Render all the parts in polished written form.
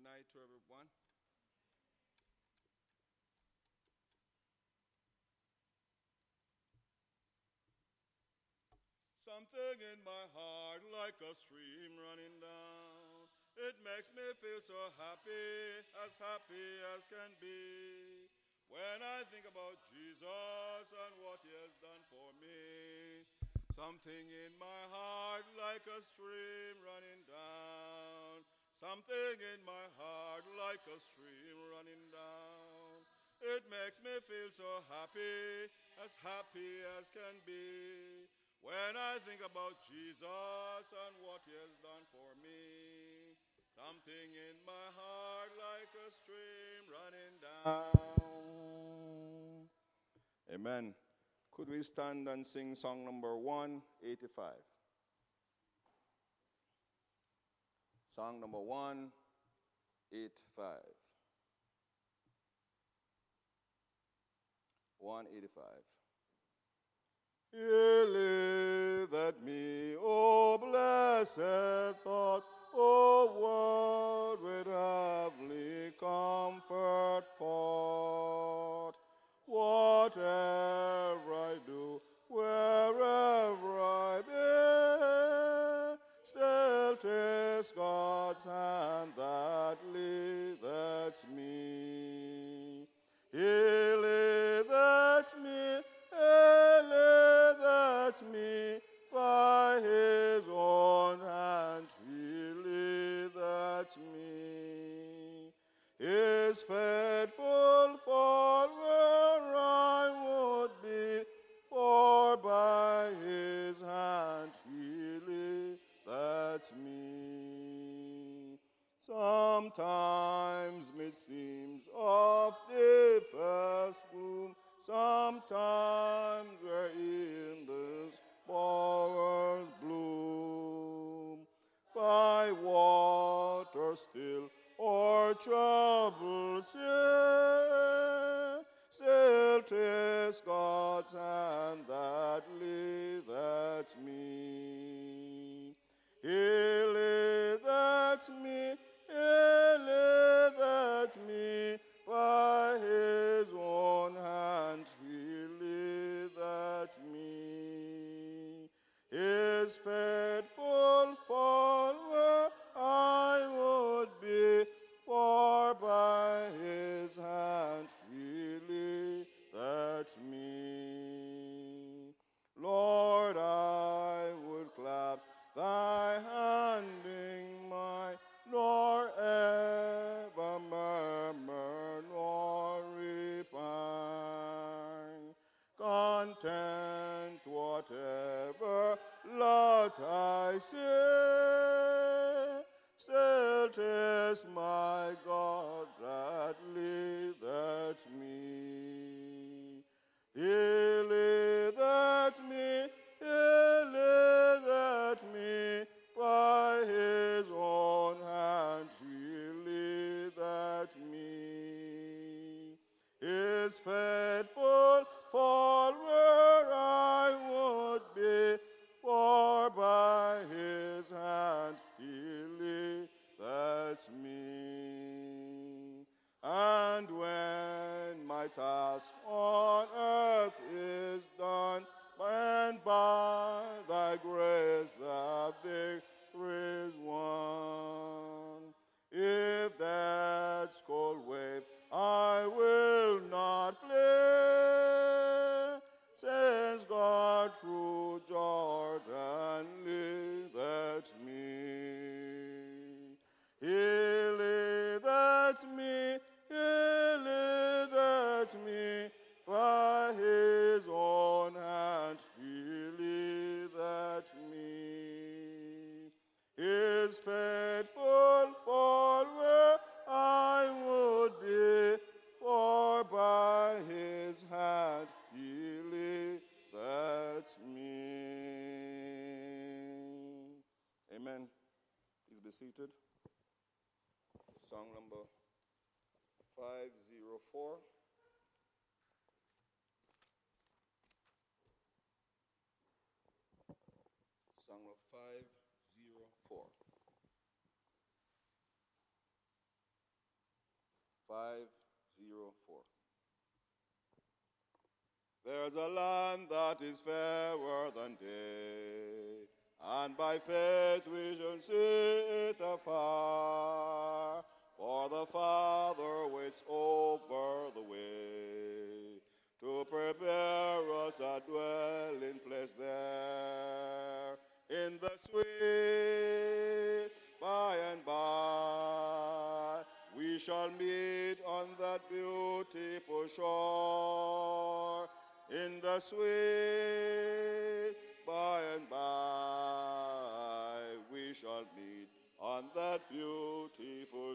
night to everyone. Something in my heart like a stream running down. It makes me feel so happy as can be. When I think about Jesus and what he has done for me. Something in my heart like a stream running down. Something in my heart like a stream running down. It makes me feel so happy as can be. When I think about Jesus and what he has done for me, something in my heart like a stream running down. Amen. Could we stand and sing song number 185? Song number 185. 185. He liveth me, O blessed thoughts, O word with heavenly comfort fought. Whatever I do, wherever I be, still 'tis God's hand that leadeth me. He leadeth me, me, by his own hand he leadeth me. His faithful follower I would be, for by his hand he leadeth me. Sometimes it seems of deepest gloom, sometimes we're in this bower's bloom. By water still or trouble still 'tis God's hand that leadeth me. He leadeth me, by his own hand he leadeth me. His faithful follower I would be, for by his hand he leadeth me. Lord, I would clasp thy hand in mine, nor ever murmur nor repine. Content whatever lot I see, still 'tis my God that leadeth me. He leadeth me, by his own hand he leadeth me. His faithful follower I would be, for by his hand he leadeth me. And when my task on earth is done, and by thy grace the victory is won, if that cold wave I will not flee, since God through Jordan leadeth me. He leadeth me, by his own hand he leadeth me. His faithful follower I would be, for by his hand he leadeth me. Amen. Please be seated. Song number 504. Song of 504. 504. There's a land that is fairer than day, and by faith we shall see it afar. For the Father waits over the way to prepare us a dwelling place there in the sweet by and by. We shall meet on that beautiful shore in the sweet by and by. We shall meet on that beautiful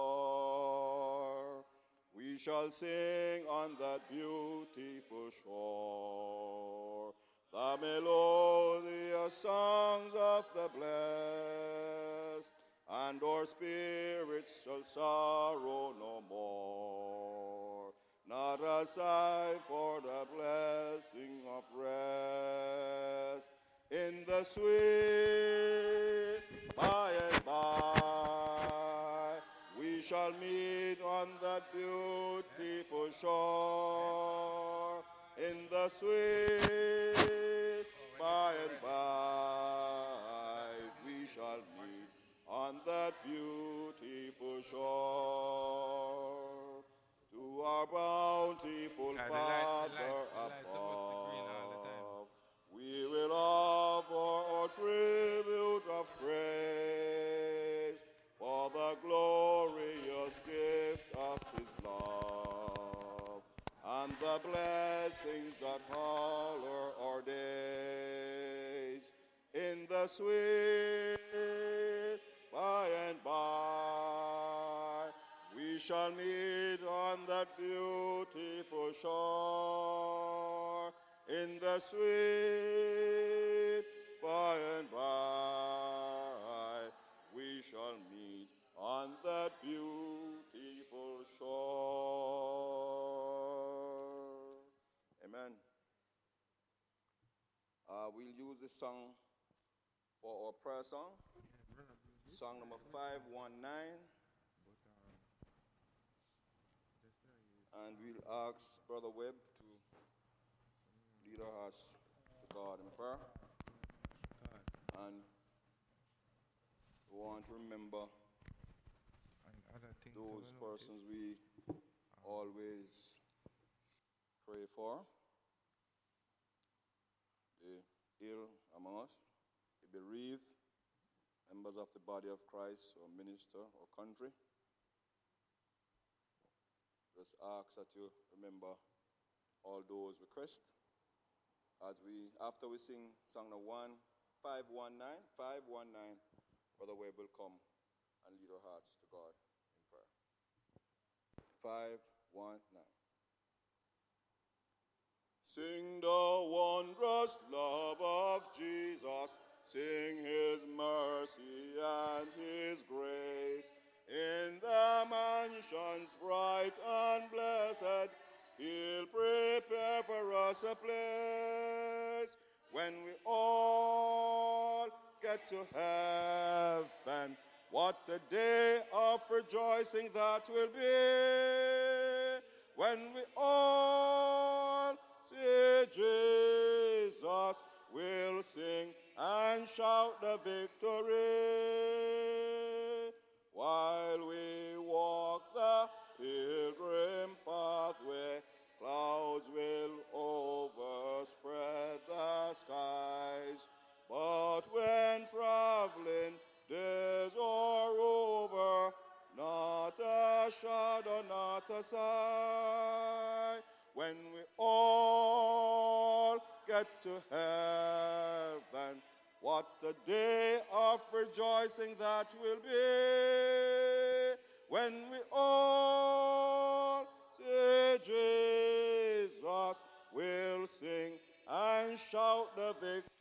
shore. We shall sing on that beautiful shore the melodious songs of the blessed, and our spirits shall sorrow no more. Not a sigh for the blessing of rest in the sweet by and by. We shall meet on that beautiful shore in the sweet by and by. We shall meet on that beautiful shore. To our bountiful Father above, we will offer our tribute of praise for the glorious gift of his love and the blessings that color our days in the sweet by and by. We shall meet on that beautiful shore in the sweet by and by. We shall meet on that beautiful shore. Amen. We'll use this song for our prayer song. Song number 519. And we'll ask Brother Webb to lead us to God in prayer. And we want to remember those persons we always pray for. The ill among us, the bereaved, members of the body of Christ, or minister, or country. Just ask that you remember all those requests as after we sing song number 519, Brother Webb will come and lead our hearts to God in prayer. 519. Sing the wondrous love of Jesus, sing his mercy and his grace. In the mansions bright and blessed, he'll prepare for us a place. When we all get to heaven, what a day of rejoicing that will be. When we all see Jesus, we'll sing and shout the victory. While we walk the pilgrim pathway, clouds will overspread the skies. But when traveling days are over, not a shadow, not a sigh. When we all get to heaven, what a day of rejoicing that will be. When we all see Jesus, we'll sing and shout the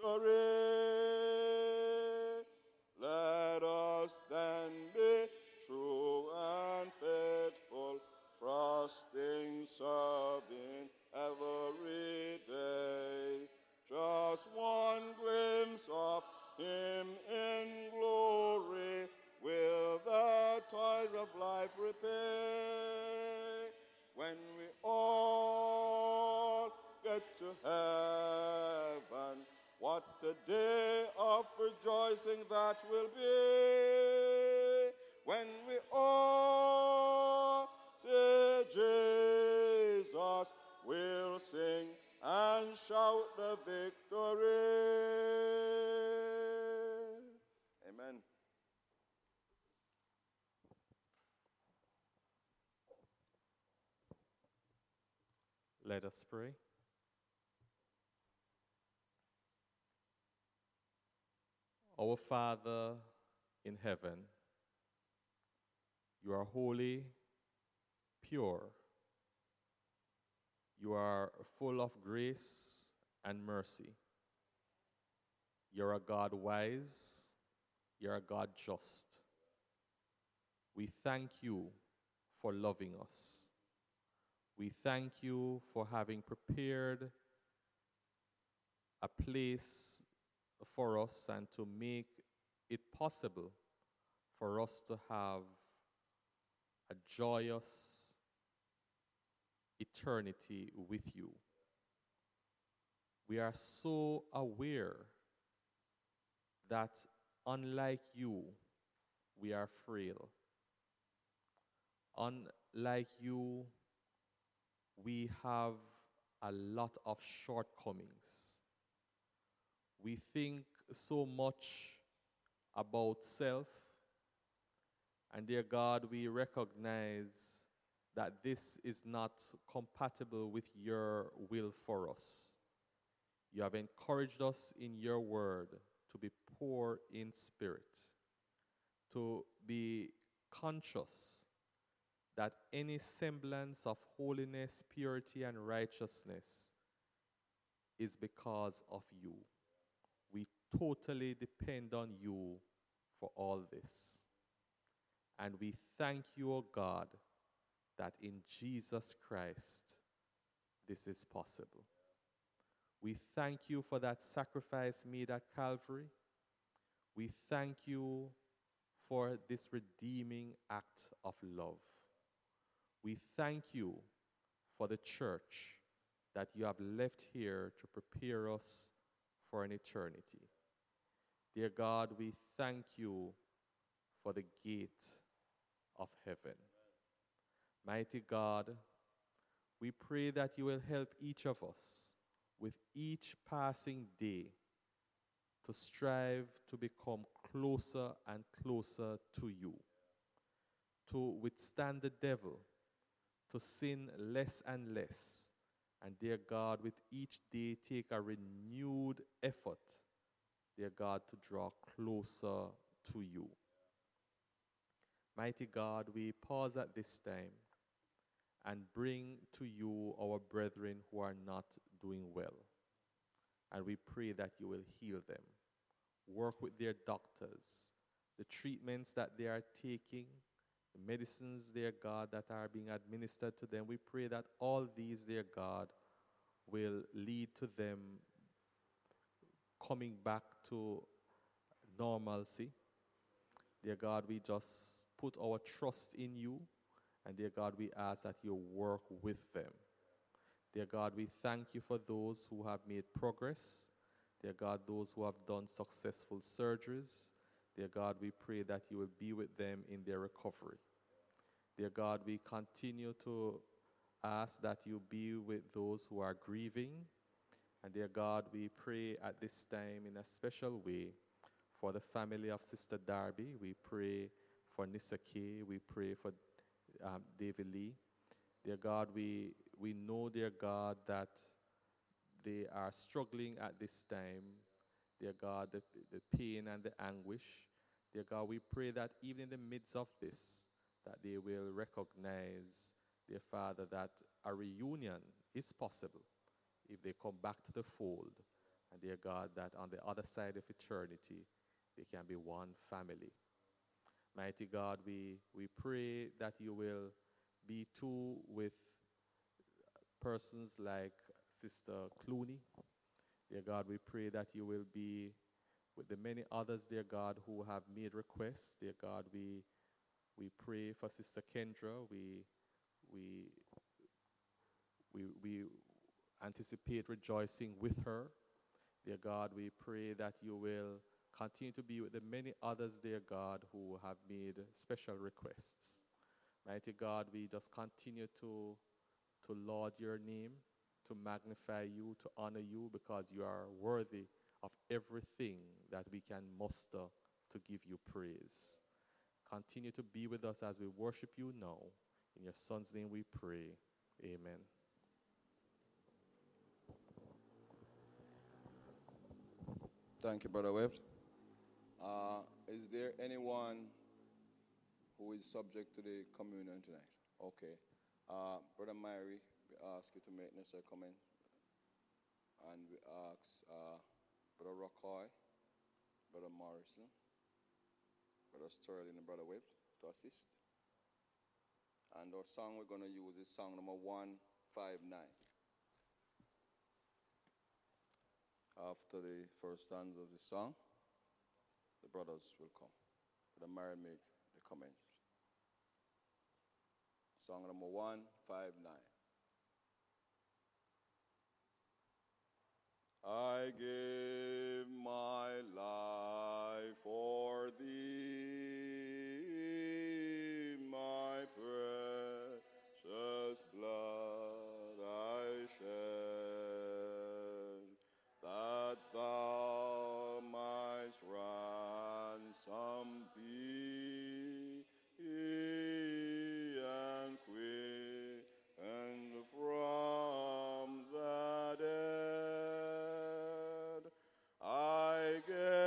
victory. Let us then be true and faithful, trusting, serving every day. Just one glimpse of him in glory will the toils of life repay. when we all get to heaven. What a day of rejoicing that will be when we all say Jesus will sing and shout the victory. Amen. Let us pray. Our Father in heaven, you are holy, pure. You are full of grace and mercy. You're a God wise. You're a God just. We thank you for loving us. We thank you for having prepared a place for us and to make it possible for us to have a joyous eternity with you. We are so aware that unlike you, we are frail. Unlike you, we have a lot of shortcomings. We think so much about self, and dear God, we recognize that this is not compatible with your will for us. You have encouraged us in your word to be poor in spirit, to be conscious that any semblance of holiness, purity, and righteousness is because of you. We totally depend on you for all this. And we thank you, O God, that in Jesus Christ, this is possible. We thank you for that sacrifice made at Calvary. We thank you for this redeeming act of love. We thank you for the church that you have left here to prepare us for an eternity. Dear God, we thank you for the gate of heaven. Mighty God, we pray that you will help each of us with each passing day to strive to become closer and closer to you, to withstand the devil, to sin less and less, and dear God, with each day take a renewed effort, dear God, to draw closer to you. Mighty God, we pause at this time and bring to you our brethren who are not doing well. And we pray that you will heal them. Work with their doctors, the treatments that they are taking, the medicines, dear God, that are being administered to them. We pray that all these, dear God, will lead to them coming back to normalcy. Dear God, we just put our trust in you. And dear God, we ask that you work with them. Dear God, we thank you for those who have made progress. Dear God, those who have done successful surgeries. Dear God, we pray that you will be with them in their recovery. Dear God, we continue to ask that you be with those who are grieving. And dear God, we pray at this time in a special way for the family of Sister Darby. We pray for Nissa Kay. We pray for David Lee. Dear God, we know, dear God, that they are struggling at this time. Dear God, the pain and the anguish. Dear God, we pray that even in the midst of this, that they will recognize, dear Father, that a reunion is possible if they come back to the fold. And dear God, that on the other side of eternity, they can be one family. Mighty God, we pray that you will be too with persons like Sister Clooney. Dear God, we pray that you will be with the many others, dear God, who have made requests. Dear God, we pray for Sister Kendra. We we anticipate rejoicing with her. Dear God, we pray that you will continue to be with the many others, dear God, who have made special requests. Mighty God, we just continue to laud your name, to magnify you, to honor you, because you are worthy of everything that we can muster to give you praise. Continue to be with us as we worship you now. In your Son's name we pray. Amen. Thank you, Brother Webb. Is there anyone who is subject to the communion tonight? Okay. Brother Myrie, we ask you to make necessary comment. And we ask Brother Rockhoy, Brother Morrison, Brother Sterling, and Brother Webb to assist. And our song we're going to use is song number 159. After the first stanza of the song, the brothers will come. Brother Myrie make the comments. Song number 159. I give my life for thee, my precious blood I shed, that thou mightst ransom be and quicken from the dead. I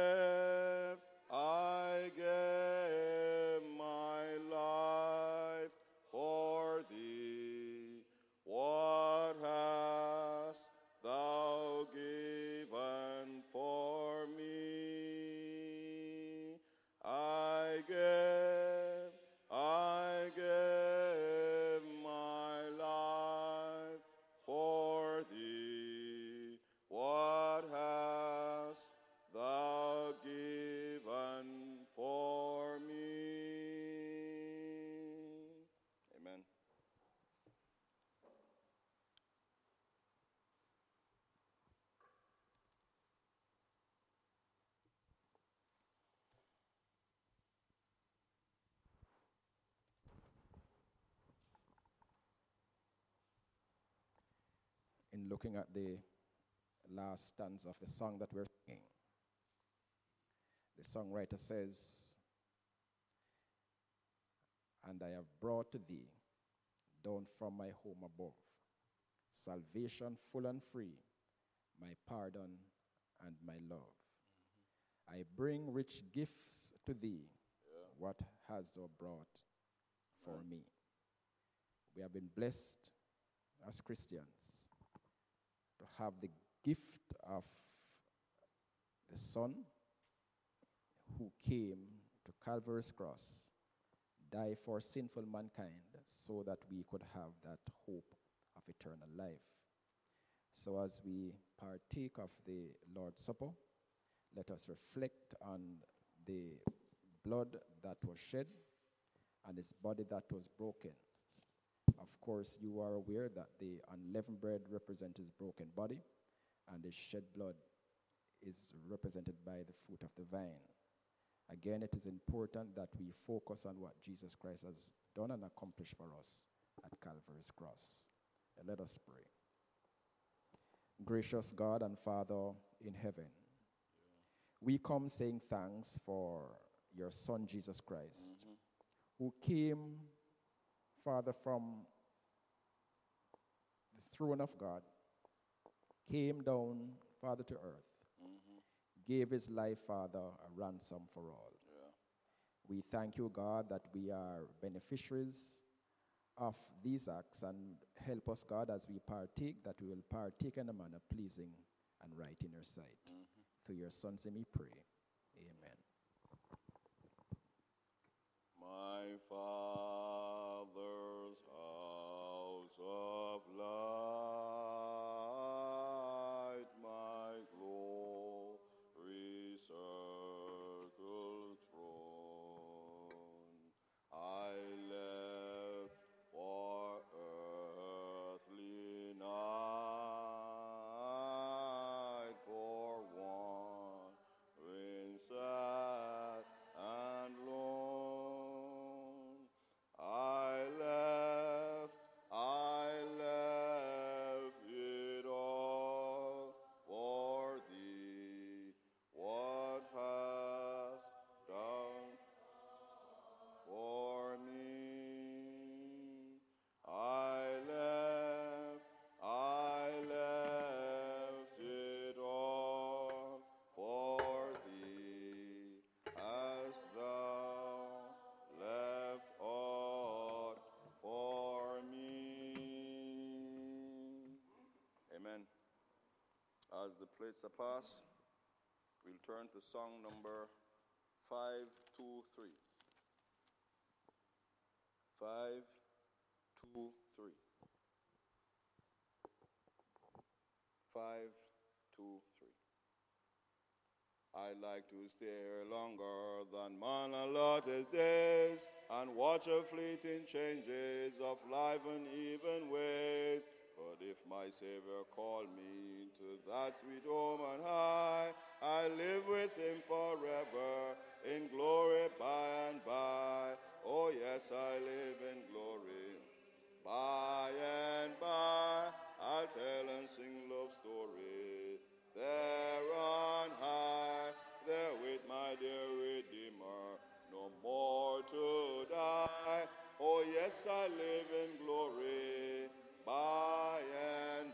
give my life for thee. What hast thou given for me? I give my life for thee. What hast thou given for me? Amen. In looking at the last stanza of the song that we're singing, the songwriter says, "And I have brought to thee, down from my home above, salvation full and free, my pardon and my love. I bring rich gifts to thee. What hast thou brought for me?" We have been blessed as Christians to have the gift of the Son who came to Calvary's cross, die for sinful mankind so that we could have that hope of eternal life. So as we partake of the Lord's Supper, let us reflect on the blood that was shed and his body that was broken. Of course, you are aware that the unleavened bread represents his broken body, and the shed blood is represented by the fruit of the vine. Again, it is important that we focus on what Jesus Christ has done and accomplished for us at Calvary's cross. And let us pray. Gracious God and Father in heaven, we come saying thanks for your Son, Jesus Christ, who came, Father, from the throne of God, came down, Father, to earth, gave his life, Father, a ransom for all. We thank you, God, that we are beneficiaries of these acts, and help us, God, as we partake, that we will partake in a manner pleasing and right in your sight. Through your Son's name we pray. Amen. My Father's house of light, my glory circled throne, I left for earthly night. plates are passed, we'll turn to song number 523. 523. 523. I'd like to stay here longer than man allotted days and watch a fleeting changes of life and even ways. But if my Savior call me to that sweet home on high, I live with him forever in glory by and by. Oh yes, I live in glory by and by. I'll tell and sing love story there on high, there with my dear Redeemer, no more to die. Oh yes, I live in glory by and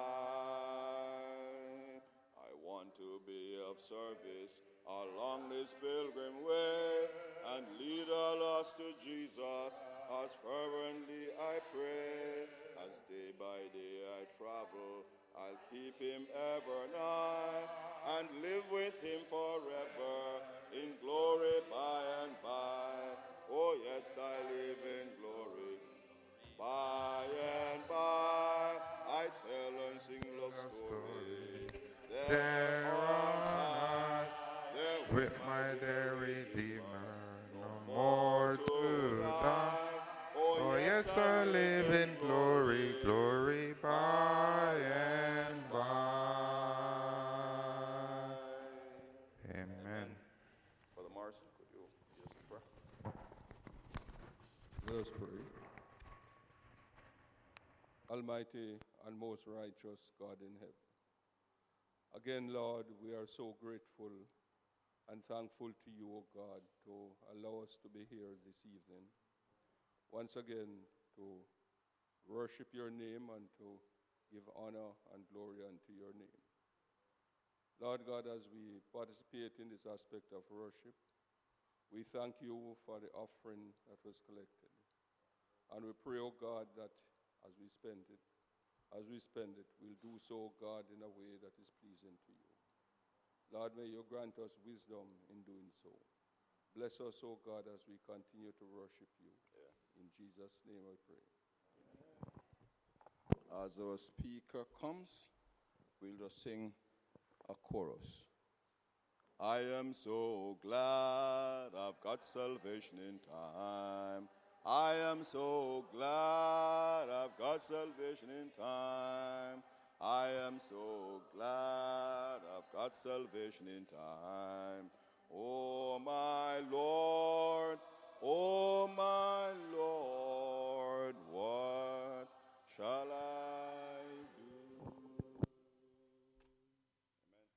by. I want to be of service along this pilgrim way and lead a lost to Jesus as fervently I pray. As day by day I travel, I'll keep him ever nigh and live with him forever in glory by and by. Oh yes, I live in glory by and by. I tell and sing love story there on high, there with my dear Redeemer, no more to die. Oh yes, I live in glory, glory by and by. Amen. Brother Morrison, could you lead us in prayer? Let us pray. Almighty and most righteous God in heaven, again, Lord, we are so grateful and thankful to you, O God, to allow us to be here this evening. Once again, to worship your name and to give honor and glory unto your name. Lord God, as we participate in this aspect of worship, we thank you for the offering that was collected. And we pray, O God, that as we spend it, we'll do so, God, in a way that is pleasing to you. Lord, may you grant us wisdom in doing so. Bless us, O God, as we continue to worship you. In Jesus' name I pray. As our speaker comes, we'll just sing a chorus. I am so glad I've got salvation in time. I am so glad I've got salvation in time. I am so glad I've got salvation in time. Oh my Lord, oh my Lord, what shall I do? Amen.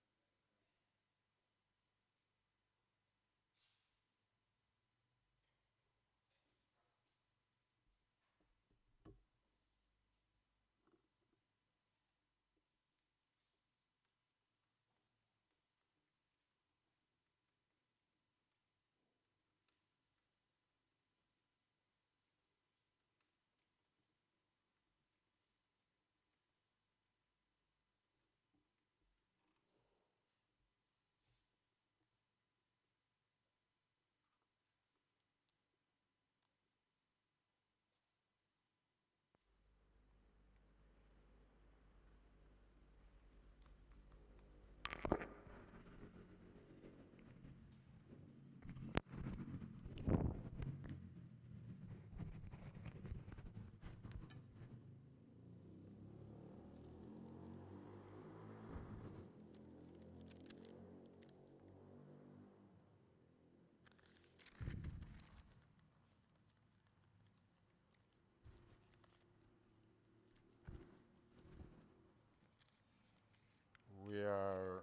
We are,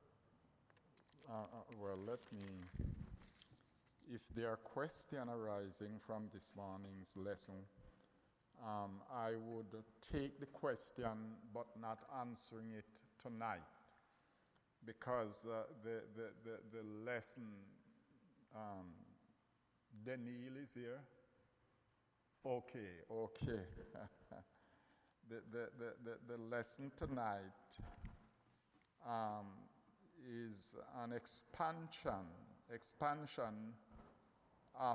well, let me, if there are questions arising from this morning's lesson, I would take the question but not answering it tonight, because the lesson, Daniel is here. Okay. The lesson tonight um, is an expansion of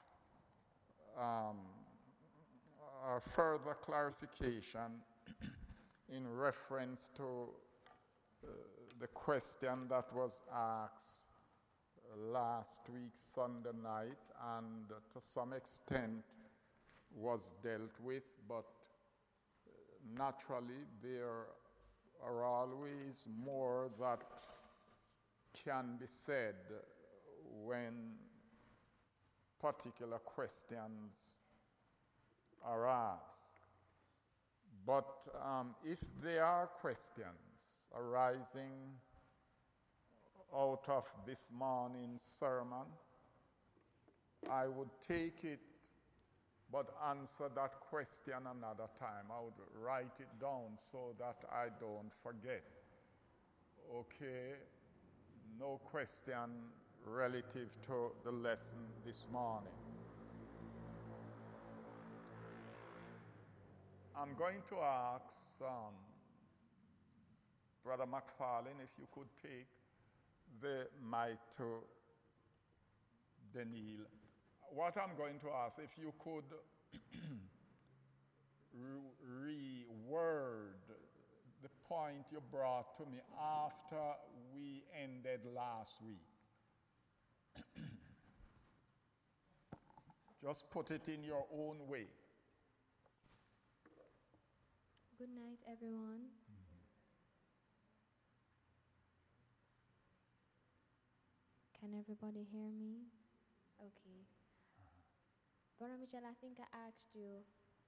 a further clarification in reference to the question that was asked last week, Sunday night, and to some extent was dealt with, but naturally there are always more that can be said when particular questions are asked. But if there are questions arising out of this morning's sermon, I would take it but answer that question another time. I would write it down so that I don't forget. Okay, no question relative to the lesson this morning. I'm going to ask Brother McFarlane if you could take the mic to Daniel. What I'm going to ask, if you could reword the point you brought to me after we ended last week. Just put it in your own way. Good night, everyone. Can everybody hear me? Okay. Brother Mitchell, I think I asked you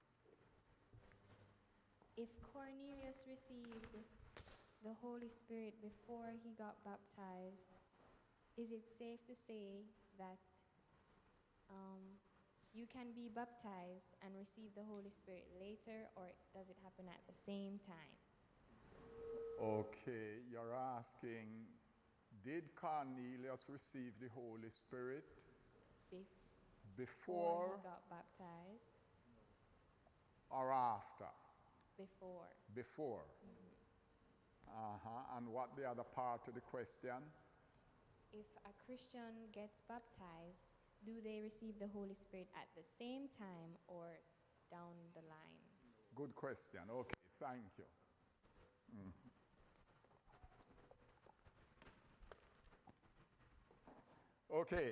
if Cornelius received the Holy Spirit before he got baptized, is it safe to say that you can be baptized and receive the Holy Spirit later, or does it happen at the same time? Okay, you're asking, did Cornelius receive the Holy Spirit before he got baptized? Or after? Before. Before. And what the other part of the question? If a Christian gets baptized, do they receive the Holy Spirit at the same time or down the line? Good question. Okay, thank you. Okay.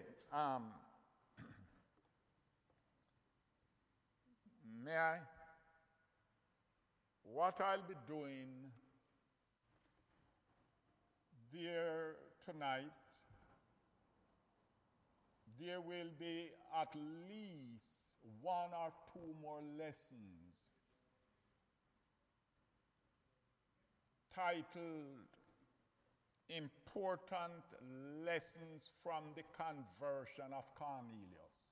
May I? What I'll be doing, dear, tonight, there will be at least one or two more lessons titled Important Lessons from the Conversion of Cornelius.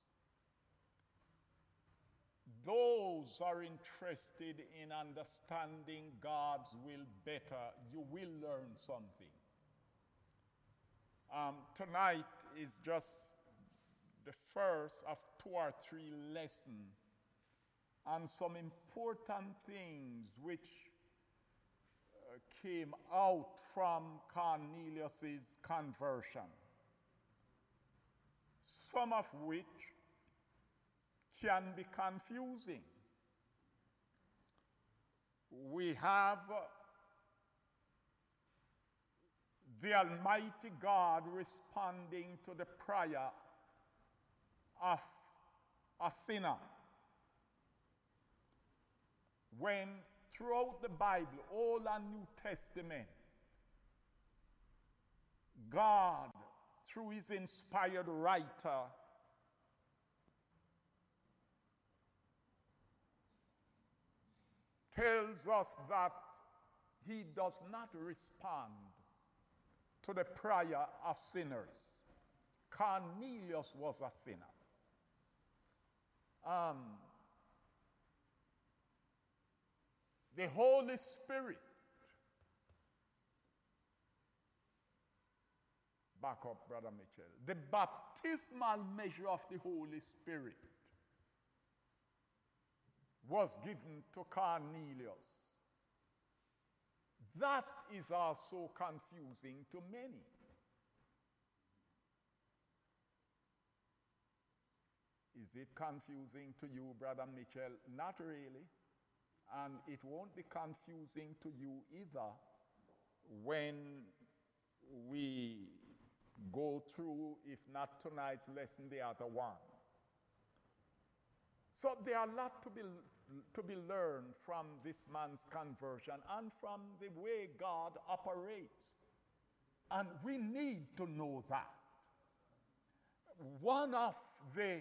Those are interested in understanding God's will better, you will learn something. Tonight is just the first of 2 or 3 lessons on some important things which came out from Cornelius' conversion, some of which can be confusing. We have the Almighty God responding to the prayer of a sinner. When throughout the Bible, Old and New Testament, God, through his inspired writer, tells us that he does not respond to the prayer of sinners. Cornelius was a sinner. The Holy Spirit, back up, Brother Mitchell, the baptismal measure of the Holy Spirit was given to Cornelius. That is also confusing to many. Is it confusing to you, Brother Mitchell? Not really. And it won't be confusing to you either when we go through, if not tonight's lesson, the other one. So there are a lot to be learned from this man's conversion and from the way God operates. And we need to know that. One of the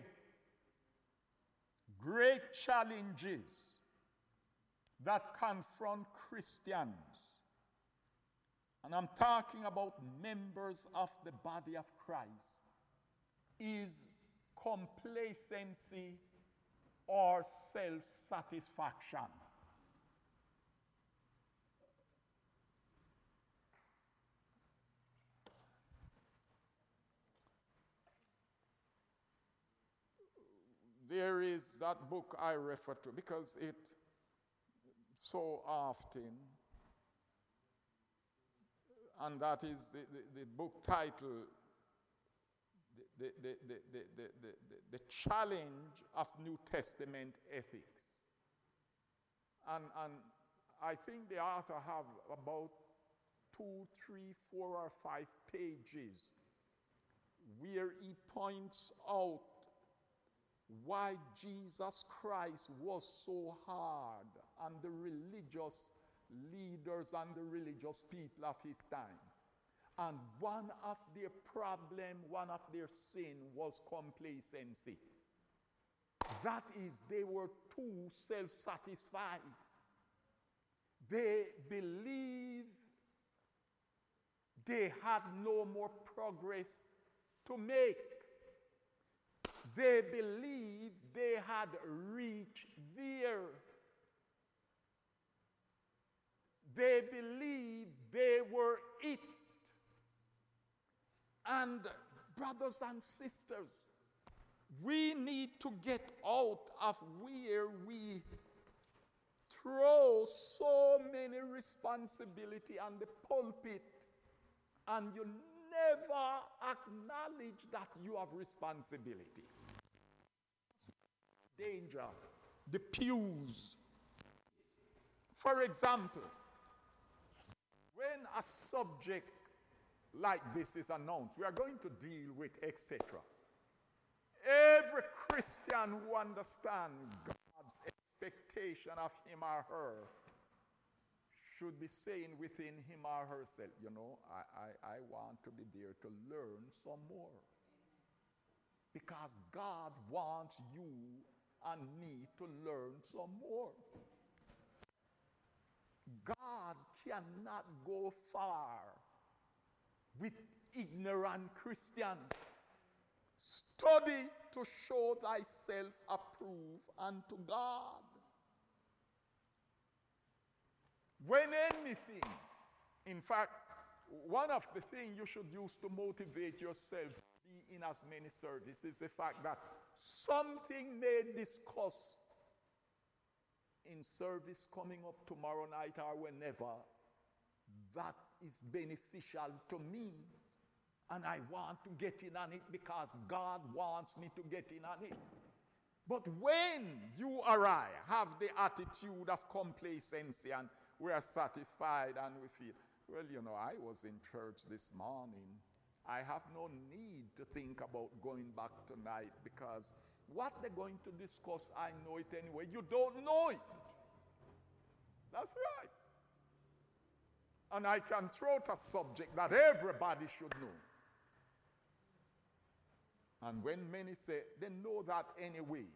great challenges that confront Christians, and I'm talking about members of the body of Christ, is complacency or self-satisfaction. There is that book I refer to because it so often, and that is the book title, the challenge of New Testament ethics. And I think the author have about 2, 3, 4, or 5 pages where he points out why Jesus Christ was so hard on the religious leaders and the religious people of his time. And one of their problem, one of their sin was complacency. That is, they were too self-satisfied. They believed they had no more progress to make. They believed they had reached there. They believed they were it. And brothers and sisters, we need to get out of where we throw so many responsibility on the pulpit and you never acknowledge that you have responsibility. Danger, the pews. For example, when a subject like this is announced, we are going to deal with etc. Every Christian who understands God's expectation of him or her should be saying within him or herself, you know, I want to be there to learn some more. Because God wants you and me to learn some more. God cannot go far with ignorant Christians. Study to show thyself approved unto God. When anything, in fact, one of the things you should use to motivate yourself to be in as many services is the fact that something may discuss in service coming up tomorrow night or whenever that is beneficial to me, and I want to get in on it because God wants me to get in on it. But when you or I have the attitude of complacency and we are satisfied and we feel, well, you know, I was in church this morning. I have no need to think about going back tonight because what they're going to discuss, I know it anyway. You don't know it. That's right. And I can throw out a subject that everybody should know. And when many say they know that anyway,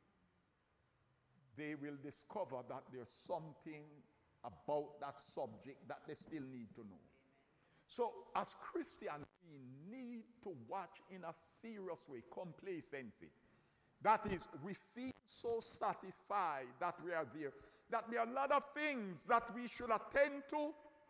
they will discover that there's something about that subject that they still need to know. So as Christians, we need to watch in a serious way complacency. That is, we feel so satisfied that we are there, that there are a lot of things that we should attend to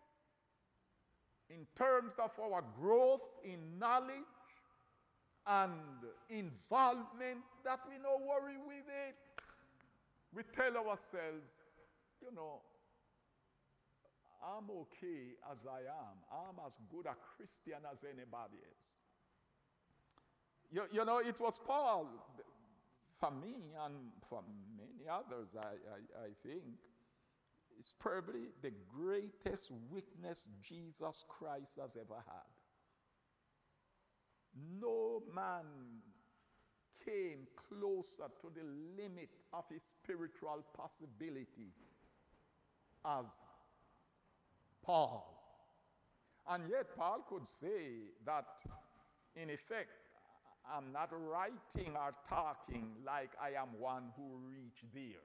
in terms of our growth in knowledge and involvement, that we don't worry with it. We tell ourselves, you know, I'm okay as I am. I'm as good a Christian as anybody else. You know, it was Paul, for me and for many others, I think, is probably the greatest witness Jesus Christ has ever had. No man came closer to the limit of his spiritual possibility as Paul. And yet Paul could say that, in effect, I'm not writing or talking like I am one who reached there.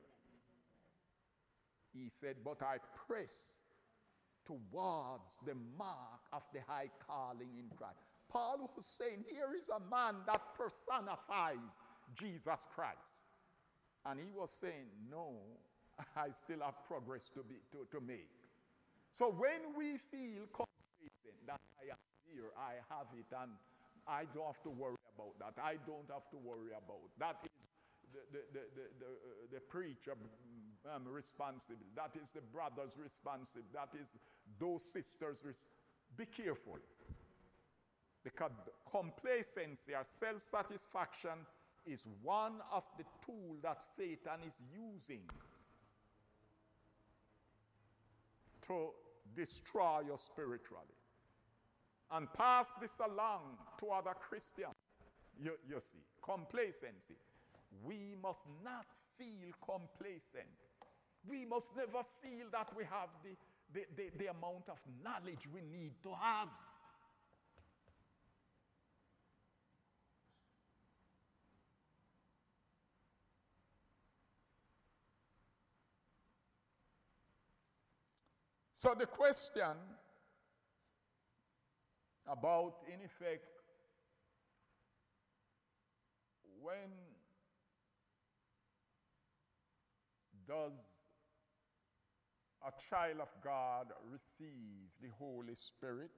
He said, but I press towards the mark of the high calling in Christ. Paul was saying, here is a man that personifies Jesus Christ. And he was saying, no, I still have progress to make. So when we feel complacent that I am here, I have it, and I don't have to worry about that. I don't have to worry about that. Is the preacher responsible. That is the brother's responsible. That is those sisters. Be careful. Because complacency or self-satisfaction is one of the tools that Satan is using to destroy you spiritually. And pass this along to other Christians. You see, complacency. We must not feel complacent. We must never feel that we have the amount of knowledge we need to have. So the question about, in effect, when does a child of God receive the Holy Spirit?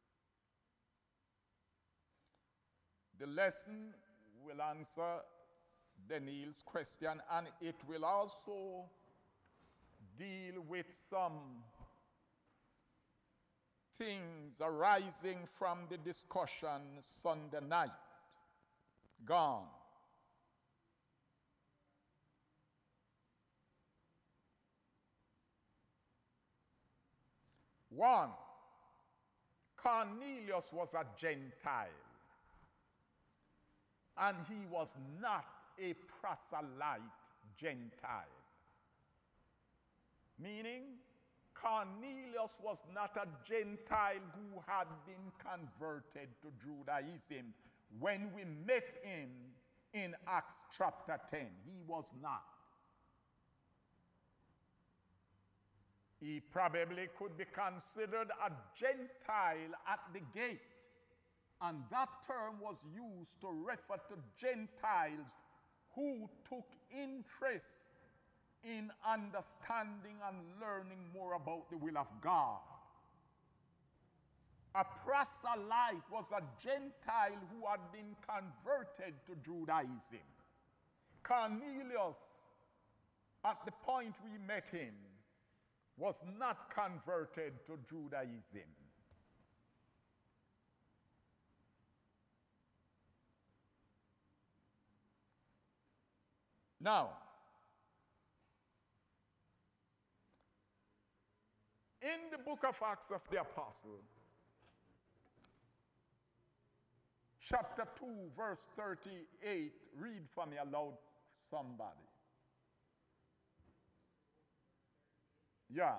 The lesson will answer Daniel's question, and it will also deal with some things arising from the discussion Sunday night. Gone. One, Cornelius was a Gentile, and he was not a proselyte Gentile. Meaning, Cornelius was not a Gentile who had been converted to Judaism. When we met him in Acts chapter 10, he was not. He probably could be considered a Gentile at the gate. And that term was used to refer to Gentiles who took interest in understanding and learning more about the will of God. A proselyte was a Gentile who had been converted to Judaism. Cornelius, at the point we met him, was not converted to Judaism. Now, in the book of Acts of the Apostle, chapter 2, verse 38, read for me aloud, somebody. Yeah.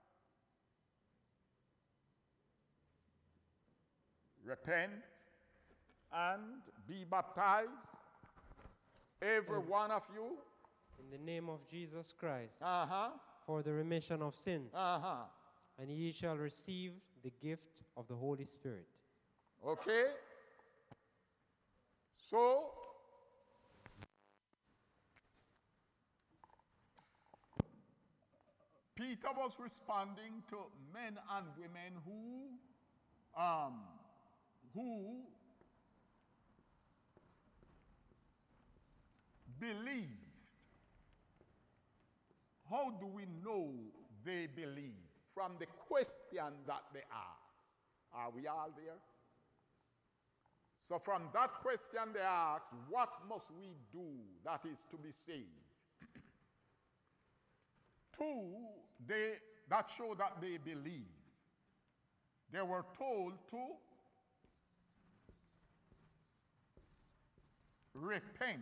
Repent and be baptized, every one of you. In the name of Jesus Christ. For the remission of sins. And ye shall receive the gift of the Holy Spirit. Okay. So, Peter was responding to men and women who believed. How do we know they believe? From the question that they ask. Are we all there? So from that question they ask, what must we do that is to be saved? Two, that show that they believe. They were told to repent.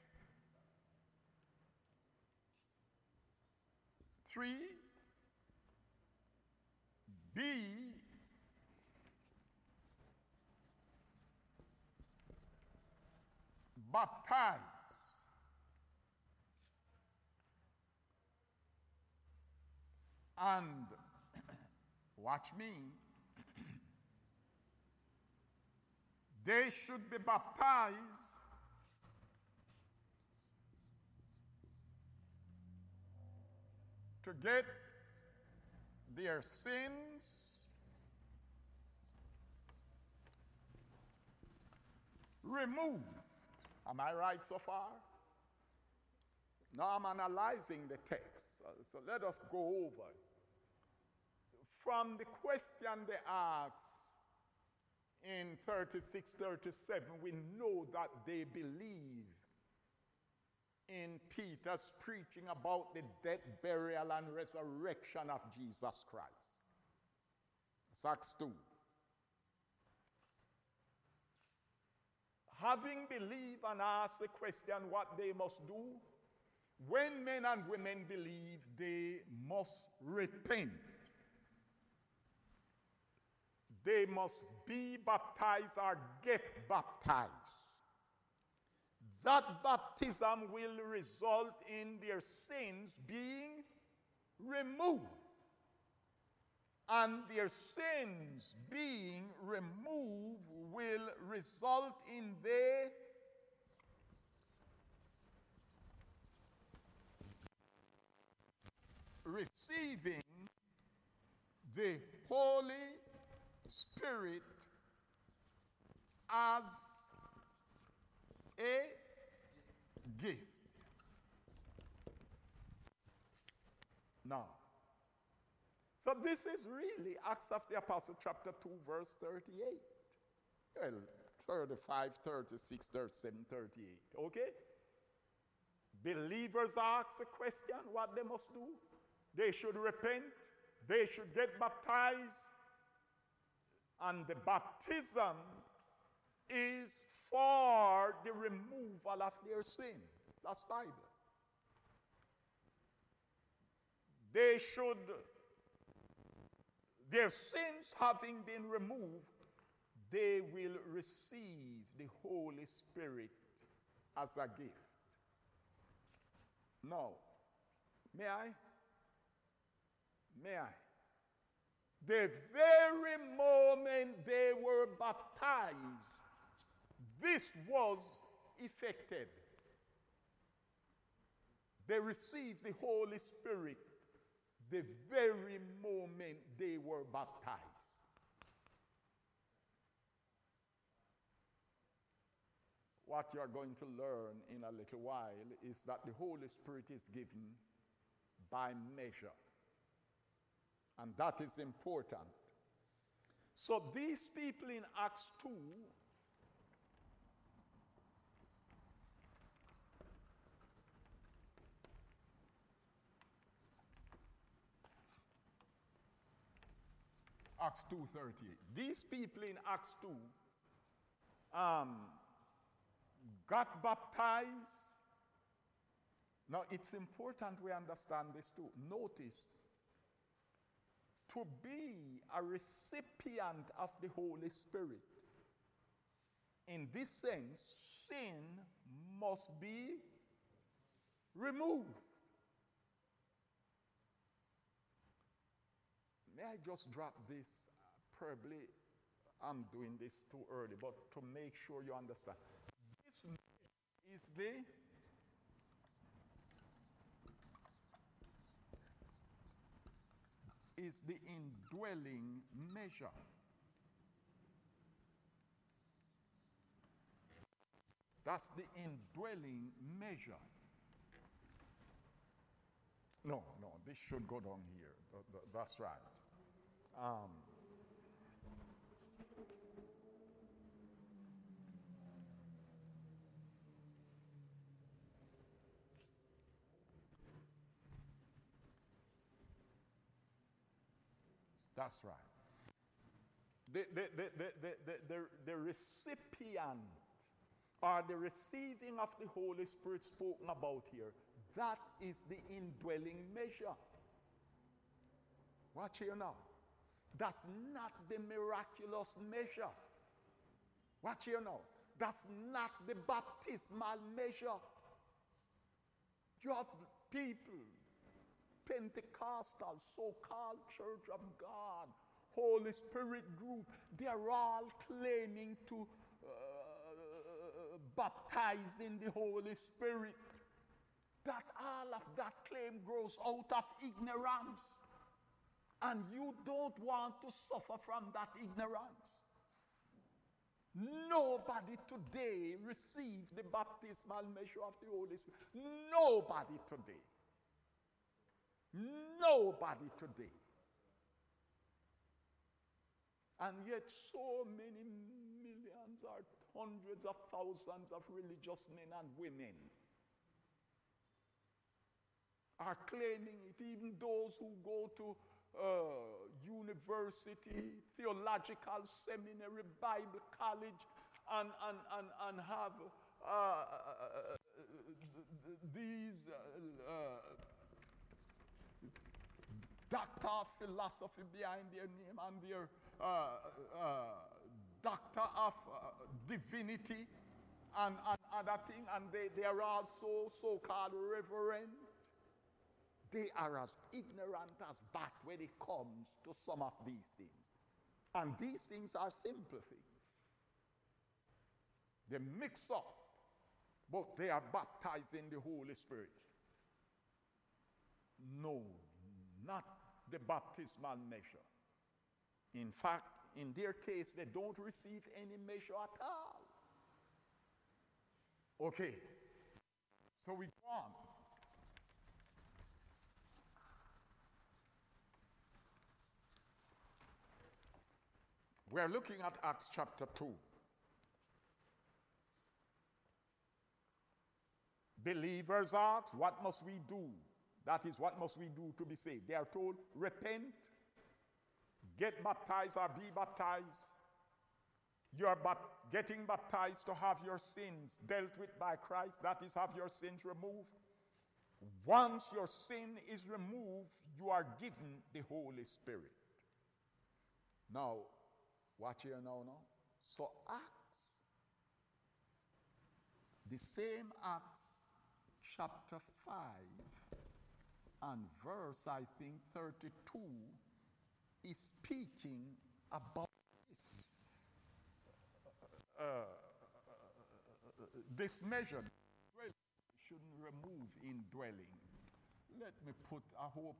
3, be baptized. And watch me. They should be baptized to get their sins removed. Am I right so far? Now I'm analyzing the text, so let us go over. From the question they asked in 36, 37, we know that they believe in Peter's preaching about the death, burial, and resurrection of Jesus Christ. That's Acts 2. Having believed and asked the question what they must do, when men and women believe, they must repent. They must be baptized or get baptized. That baptism will result in their sins being removed. And their sins being removed will result in their receiving the Holy Spirit as a gift. Now, so this is really Acts of the Apostle chapter 2 verse 38. Well, 35, 36, 37, 38. Okay? Believers ask a question what they must do. They should repent. They should get baptized. And the baptism is for the removal of their sin. That's Bible. They should, their sins having been removed, they will receive the Holy Spirit as a gift. Now, may I? May I? The very moment they were baptized, this was effected. They received the Holy Spirit the very moment they were baptized. What you are going to learn in a little while is that the Holy Spirit is given by measure. And that is important. So these people in Acts 2 Acts 2:38. These people in Acts 2 got baptized. Now it's important we understand this too. Notice, to be a recipient of the Holy Spirit, in this sense, sin must be removed. May I just drop this? Probably I'm doing this too early, but to make sure you understand. This is the indwelling measure. That's the indwelling measure. No, this should go down here. That's right. That's right. The recipient or the receiving of the Holy Spirit spoken about here, that is the indwelling measure. Watch here now. That's not the miraculous measure. Watch here now. That's not the baptismal measure. You have people, Pentecostal, so-called Church of God, Holy Spirit group, they're all claiming to baptize in the Holy Spirit. That all of that claim grows out of ignorance. And you don't want to suffer from that ignorance. Nobody today received the baptismal measure of the Holy Spirit. Nobody today. Nobody today. And yet so many millions or hundreds of thousands of religious men and women are claiming it, even those who go to university, theological seminary, Bible college, and have these doctor of philosophy behind their name and their doctor of divinity and other thing, and they are also so-called reverend. They are as ignorant as that when it comes to some of these things. And these things are simple things. They mix up, but they are baptized in the Holy Spirit. No, not the baptismal measure. In fact, in their case, they don't receive any measure at all. Okay, so we go on. We're looking at Acts chapter 2. Believers ask, what must we do? That is, what must we do to be saved? They are told, repent, get baptized or be baptized. You are getting baptized to have your sins dealt with by Christ. That is, have your sins removed. Once your sin is removed, you are given the Holy Spirit. Now, watch here now. So Acts, the same Acts chapter 5 and verse, I think, 32 is speaking about this. This measure, shouldn't remove indwelling. Let me put, I hope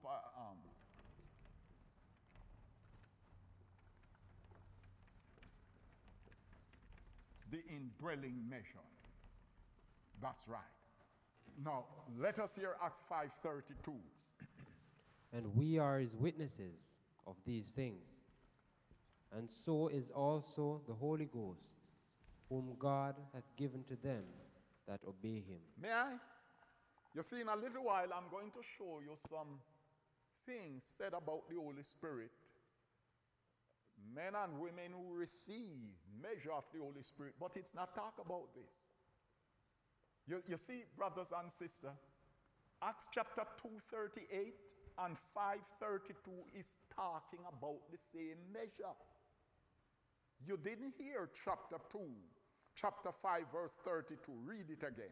the indwelling measure. That's right. Now, let us hear Acts 5:32. And we are his witnesses of these things. And so is also the Holy Ghost, whom God hath given to them that obey him. May I? You see, in a little while, I'm going to show you some things said about the Holy Spirit. Men and women who receive measure of the Holy Spirit, but it's not talk about this. You see, brothers and sisters, Acts chapter 2:38 and 5:32 is talking about the same measure. You didn't hear chapter 2, chapter 5, verse 32. Read it again.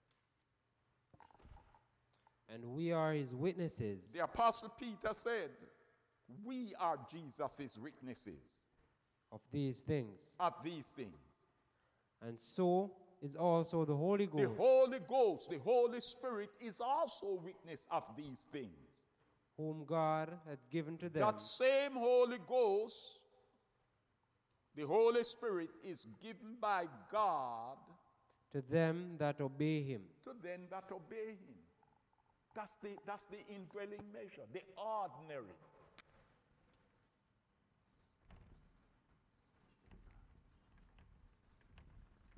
And we are his witnesses. The Apostle Peter said, we are Jesus' witnesses. Of these things. Of these things. And so is also the Holy Ghost. The Holy Ghost, the Holy Spirit is also witness of these things. Whom God hath given to them. That same Holy Ghost, the Holy Spirit, is given by God to them that obey him. To them that obey him. That's the indwelling measure, the ordinary.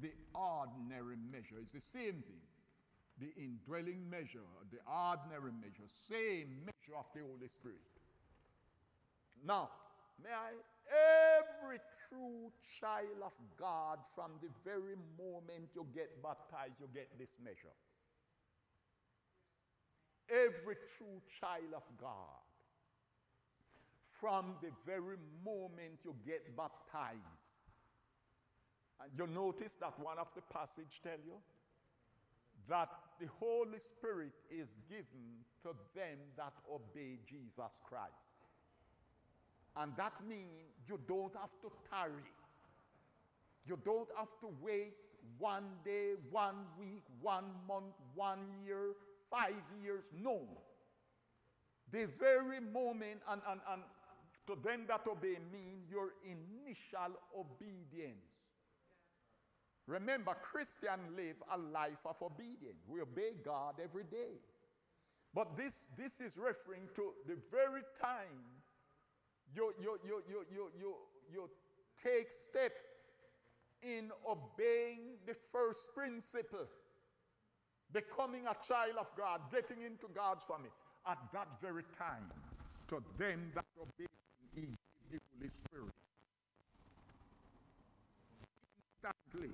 the ordinary measure. It's the same thing. The indwelling measure, the ordinary measure, same measure of the Holy Spirit. Now, every true child of God, from the very moment you get baptized, you get this measure. Every true child of God, from the very moment you get baptized. And you notice that one of the passage tell you that the Holy Spirit is given to them that obey Jesus Christ. And that means you don't have to tarry. You don't have to wait 1 day, 1 week, 1 month, 1 year, 5 years. No. The very moment, and to them that obey mean your initial obedience. Remember, Christians live a life of obedience. We obey God every day. But this is referring to the very time you take step in obeying the first principle, becoming a child of God, getting into God's family. At that very time, to them that obey Him, He gives the Holy Spirit. Instantly.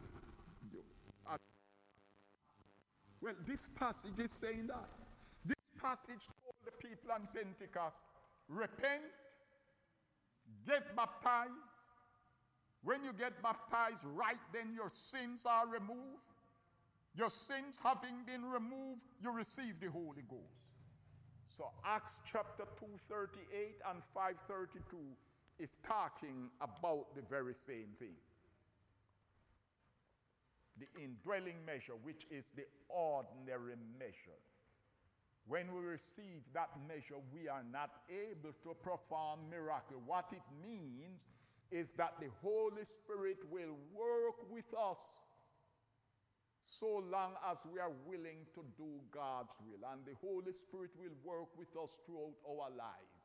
Well, this passage is saying that. This passage told the people on Pentecost, repent, get baptized. When you get baptized, right then your sins are removed. Your sins having been removed, you receive the Holy Ghost. So Acts chapter 2:38 and 5:32 is talking about the very same thing. The indwelling measure, which is the ordinary measure. When we receive that measure, we are not able to perform miracles. What it means is that the Holy Spirit will work with us so long as we are willing to do God's will. And the Holy Spirit will work with us throughout our lives.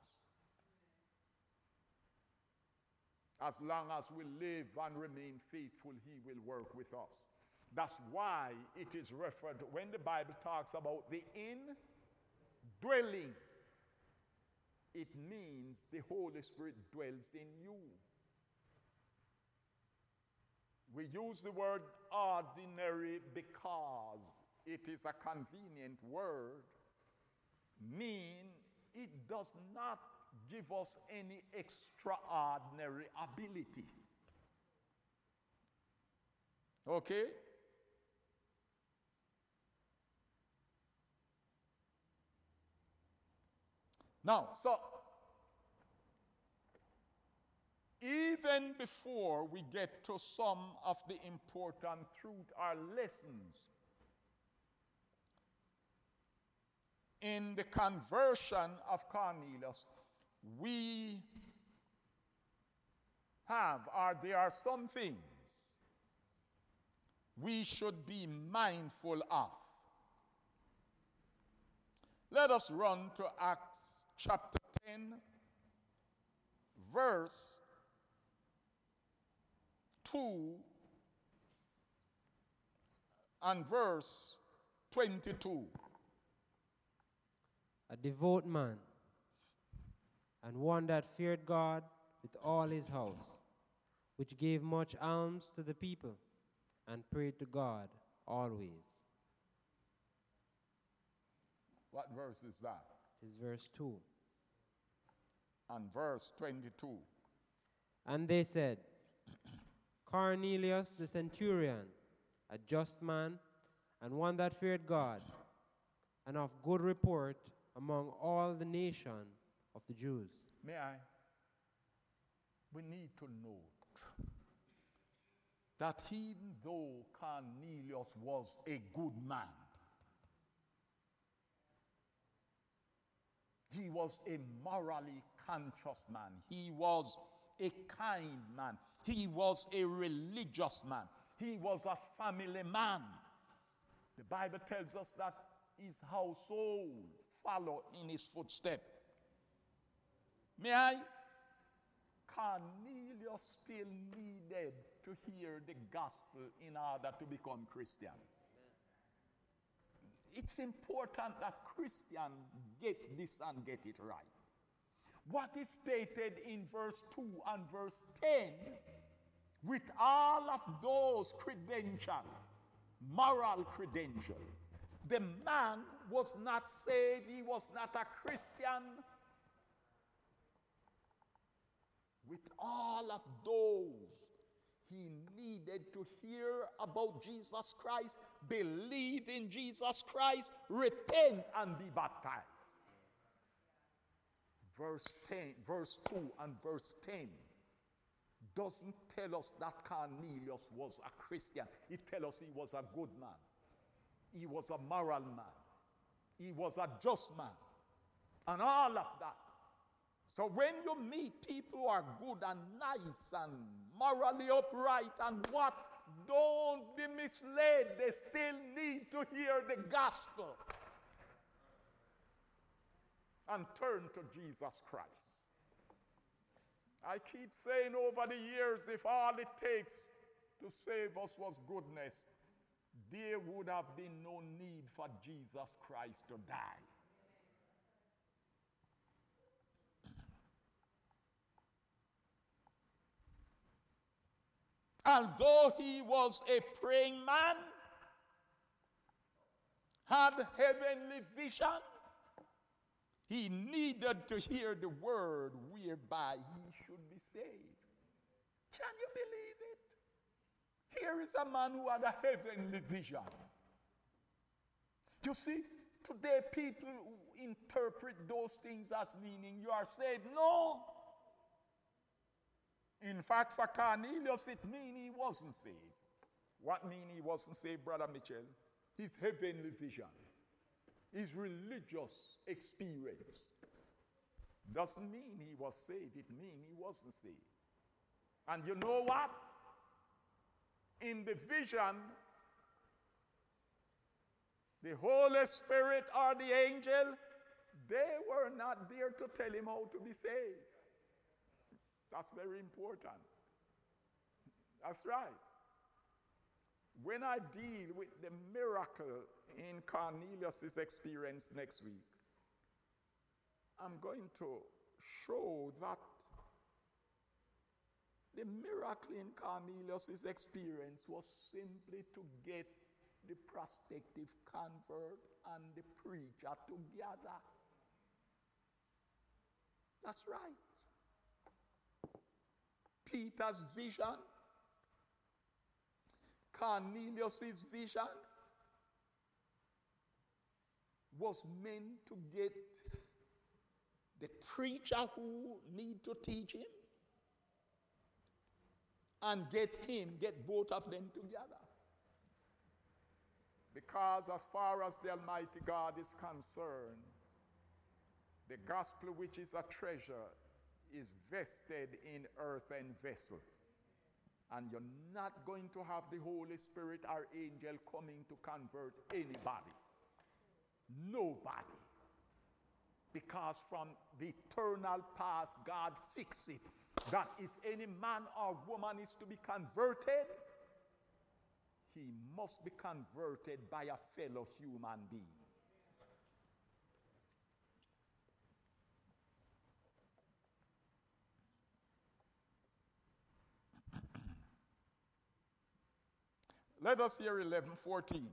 As long as we live and remain faithful, He will work with us. That's why it is referred to, when the Bible talks about the indwelling, it means the Holy Spirit dwells in you. We use the word ordinary because it is a convenient word, mean it does not give us any extraordinary ability. Okay? Now, so even before we get to some of the important truth or lessons in the conversion of Cornelius, we have, or there are some things we should be mindful of. Let us run to Acts chapter 10, verse 2 and verse 22. A devout man, and one that feared God with all his house, which gave much alms to the people, and prayed to God always. What verse is that? Is verse 2. And verse 22. And they said, Cornelius the centurion, a just man, and one that feared God, and of good report among all the nation of the Jews. May I? We need to note that even though Cornelius was a good man, he was a morally conscious man. He was a kind man. He was a religious man. He was a family man. The Bible tells us that his household followed in his footsteps. May I? Cornelius still needed to hear the gospel in order to become Christian. It's important that Christians get this and get it right. What is stated in verse 2 and verse 10, with all of those credentials, moral credentials, the man was not saved, he was not a Christian. With all of those, he needed to hear about Jesus Christ, believe in Jesus Christ, repent and be baptized. Verse 2 and verse 10 doesn't tell us that Cornelius was a Christian. It tells us he was a good man. He was a moral man. He was a just man. And all of that. So when you meet people who are good and nice and morally upright and what, don't be misled. They still need to hear the gospel and turn to Jesus Christ. I keep saying over the years, if all it takes to save us was goodness, there would have been no need for Jesus Christ to die. Although he was a praying man, had heavenly vision, he needed to hear the word whereby he should be saved. Can you believe it? Here is a man who had a heavenly vision. You see, today people interpret those things as meaning you are saved. No. In fact, for Cornelius, it means he wasn't saved. What mean he wasn't saved, Brother Mitchell? His heavenly vision, his religious experience doesn't mean he was saved. It means he wasn't saved. And you know what? In the vision, the Holy Spirit or the angel, they were not there to tell him how to be saved. That's very important. That's right. When I deal with the miracle in Cornelius' experience next week, I'm going to show that the miracle in Cornelius' experience was simply to get the prospective convert and the preacher together. That's right. Peter's vision, Cornelius' vision was meant to get the preacher who need to teach him and get both of them together. Because as far as the Almighty God is concerned, the gospel, which is a treasure, is vested in earthen vessel. And you're not going to have the Holy Spirit or angel coming to convert anybody. Nobody. Because from the eternal past, God fixed it that if any man or woman is to be converted, he must be converted by a fellow human being. Let us hear 11:14.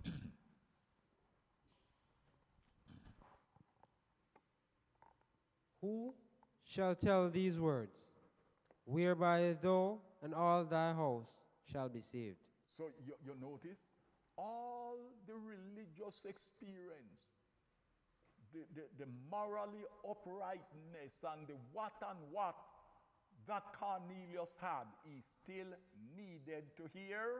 Who shall tell these words, whereby thou and all thy house shall be saved? So you notice all the religious experience, the morally uprightness and the what that Cornelius had, he still needed to hear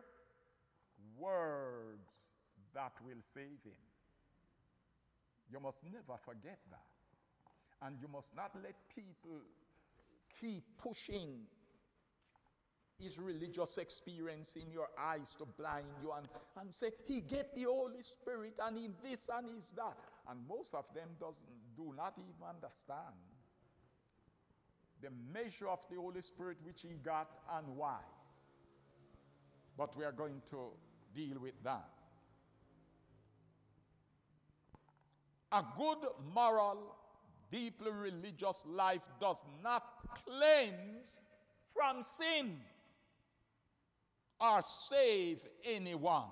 words that will save him. You must never forget that. And you must not let people keep pushing his religious experience in your eyes to blind you and say, he get the Holy Spirit and in this and is that. And most of them do not even understand the measure of the Holy Spirit which he got and why. But we are going to deal with that. A good moral, deeply religious life does not cleanse from sin or save anyone.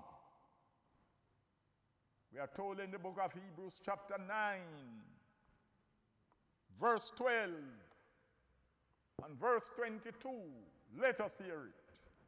We are told in the book of Hebrews chapter 9, verse 12 and verse 22. Let us hear it.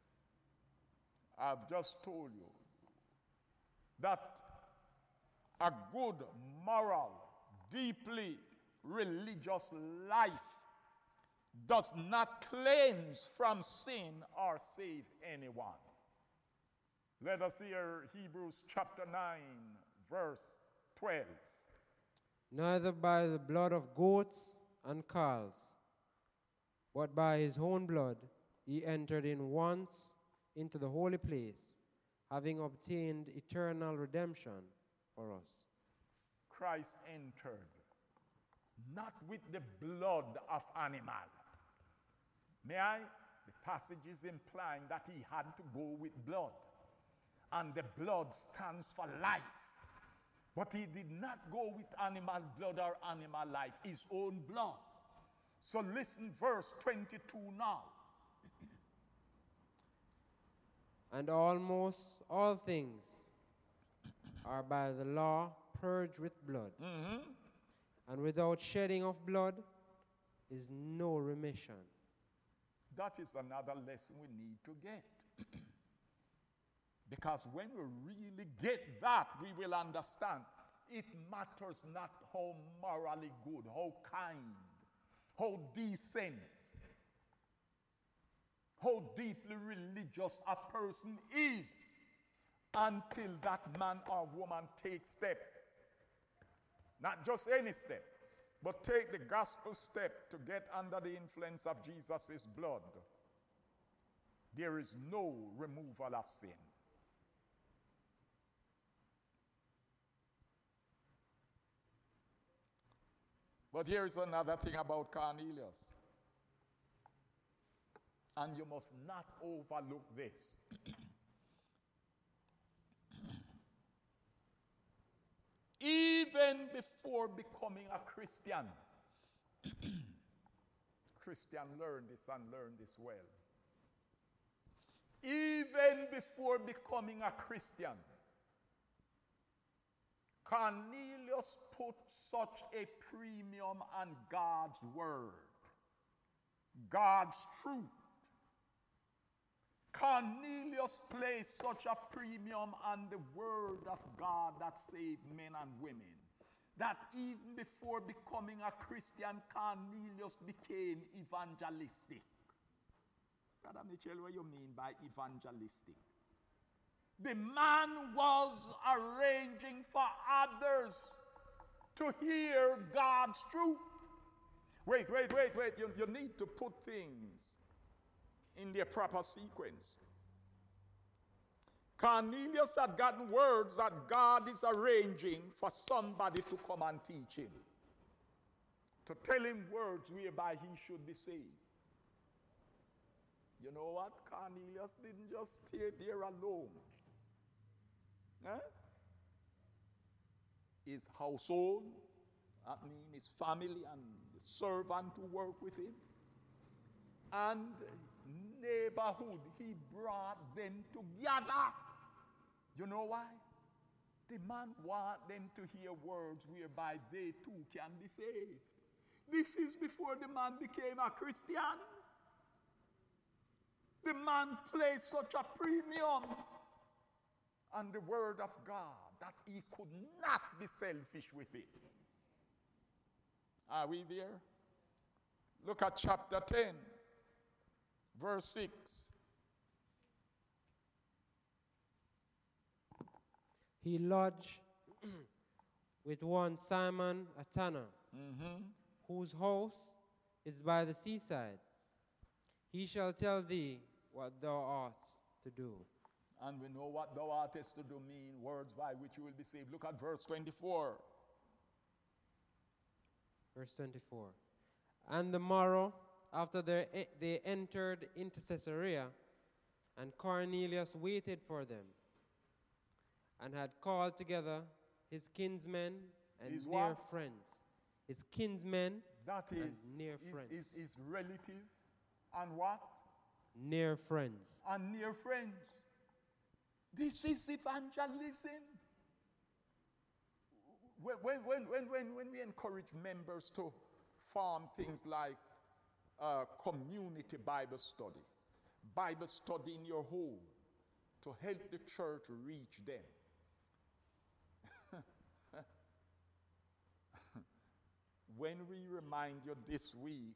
I've just told you that a good, moral, deeply religious life does not cleanse from sin or save anyone. Let us hear Hebrews chapter 9, verse 12. Neither by the blood of goats and calves, but by his own blood he entered in once into the holy place, having obtained eternal redemption for us. Christ entered not with the blood of animal. May I? The passage is implying that he had to go with blood. And the blood stands for life. But he did not go with animal blood or animal life, his own blood. So listen, verse 22 now. And almost all things are by the law purged with blood. And without shedding of blood is no remission. That is another lesson we need to get. Because when we really get that, we will understand it matters not how morally good, how kind, how decent, how deeply religious a person is until that man or woman takes step. Not just any step, but take the gospel step to get under the influence of Jesus' blood. There is no removal of sin. But here's another thing about Cornelius. And you must not overlook this. Even before becoming a Christian, Christian learn this and learn this well. Even before becoming a Christian, Cornelius put such a premium on God's word, God's truth. Cornelius placed such a premium on the word of God that saved men and women, that even before becoming a Christian, Cornelius became evangelistic. Brother Mitchell, what do you mean by evangelistic? The man was arranging for others to hear God's truth. Wait. You need to put things in their proper sequence. Cornelius had gotten words that God is arranging for somebody to come and teach him, to tell him words whereby he should be saved. You know what? Cornelius didn't just stay there alone. His household, I mean his family and the servant who work with him, and neighborhood, he brought them together. You know why? The man wants them to hear words whereby they too can be saved. This is before the man became a Christian. The man placed such a premium on the word of God that he could not be selfish with it. Are we there? Look at chapter 10, verse 6. He lodged with one Simon a tanner, whose house is by the seaside. He shall tell thee what thou art to do. And we know what thou art to do mean, words by which you will be saved. Look at verse 24. Verse 24. And the morrow after they entered into Caesarea, and Cornelius waited for them, and had called together his kinsmen and His near what? friends. His kinsmen That and is near friends. is relative and what? Near friends. And near friends. This is evangelism. When we encourage members to form things like community Bible study in your home to help the church reach them. When we remind you this week,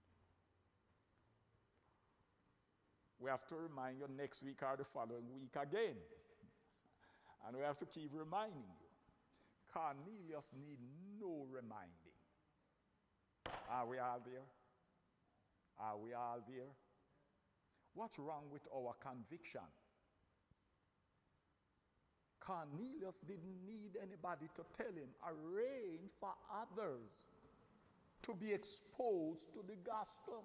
we have to remind you next week or the following week again. And we have to keep reminding you. Cornelius need no reminding. Are we all there? Are we all there? What's wrong with our conviction? Cornelius didn't need anybody to tell him, arrange for others to be exposed to the gospel.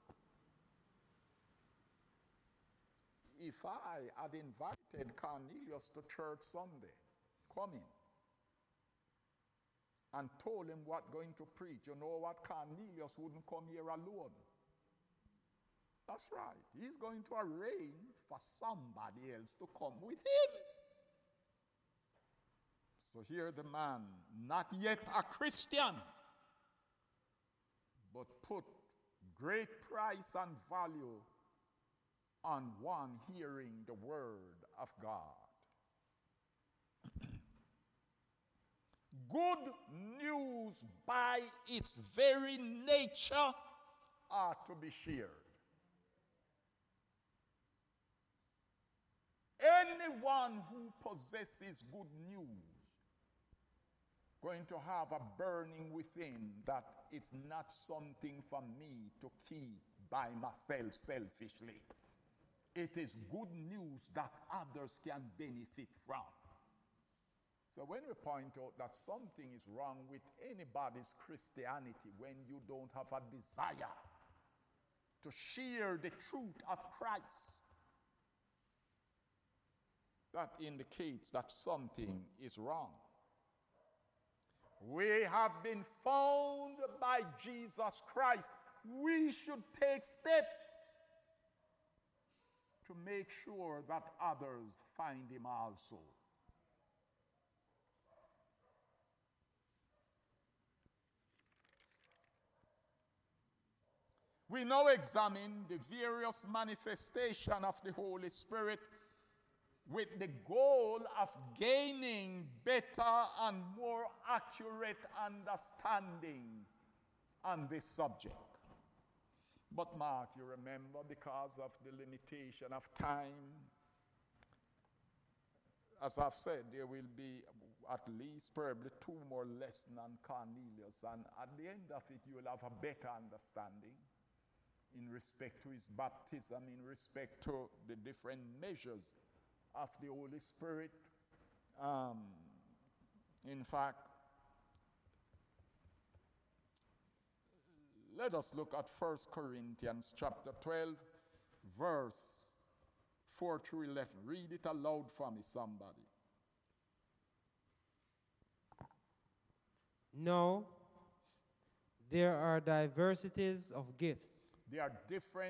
If I had invited Cornelius to church Sunday, coming, and told him what going to preach, you know what? Cornelius wouldn't come here alone. That's right. He's going to arrange for somebody else to come with him. So here the man, not yet a Christian, but put great price and value on one hearing the word of God. Good news by its very nature are to be shared. Anyone who possesses good news going to have a burning within that it's not something for me to keep by myself selfishly. It is good news that others can benefit from. So when we point out that something is wrong with anybody's Christianity, when you don't have a desire to share the truth of Christ, that indicates that something is wrong. We have been found by Jesus Christ. We should take steps to make sure that others find him also. We now examine the various manifestations of the Holy Spirit with the goal of gaining better and more accurate understanding on this subject. But Mark, you remember, because of the limitation of time, as I've said, there will be at least probably 2 more lessons on Cornelius, and at the end of it, you will have a better understanding in respect to his baptism, in respect to the different measures of the Holy Spirit. In fact, let us look at 1 Corinthians chapter 12, verse 4 through 11. Read it aloud for me, somebody. No, there are diversities of gifts. There are different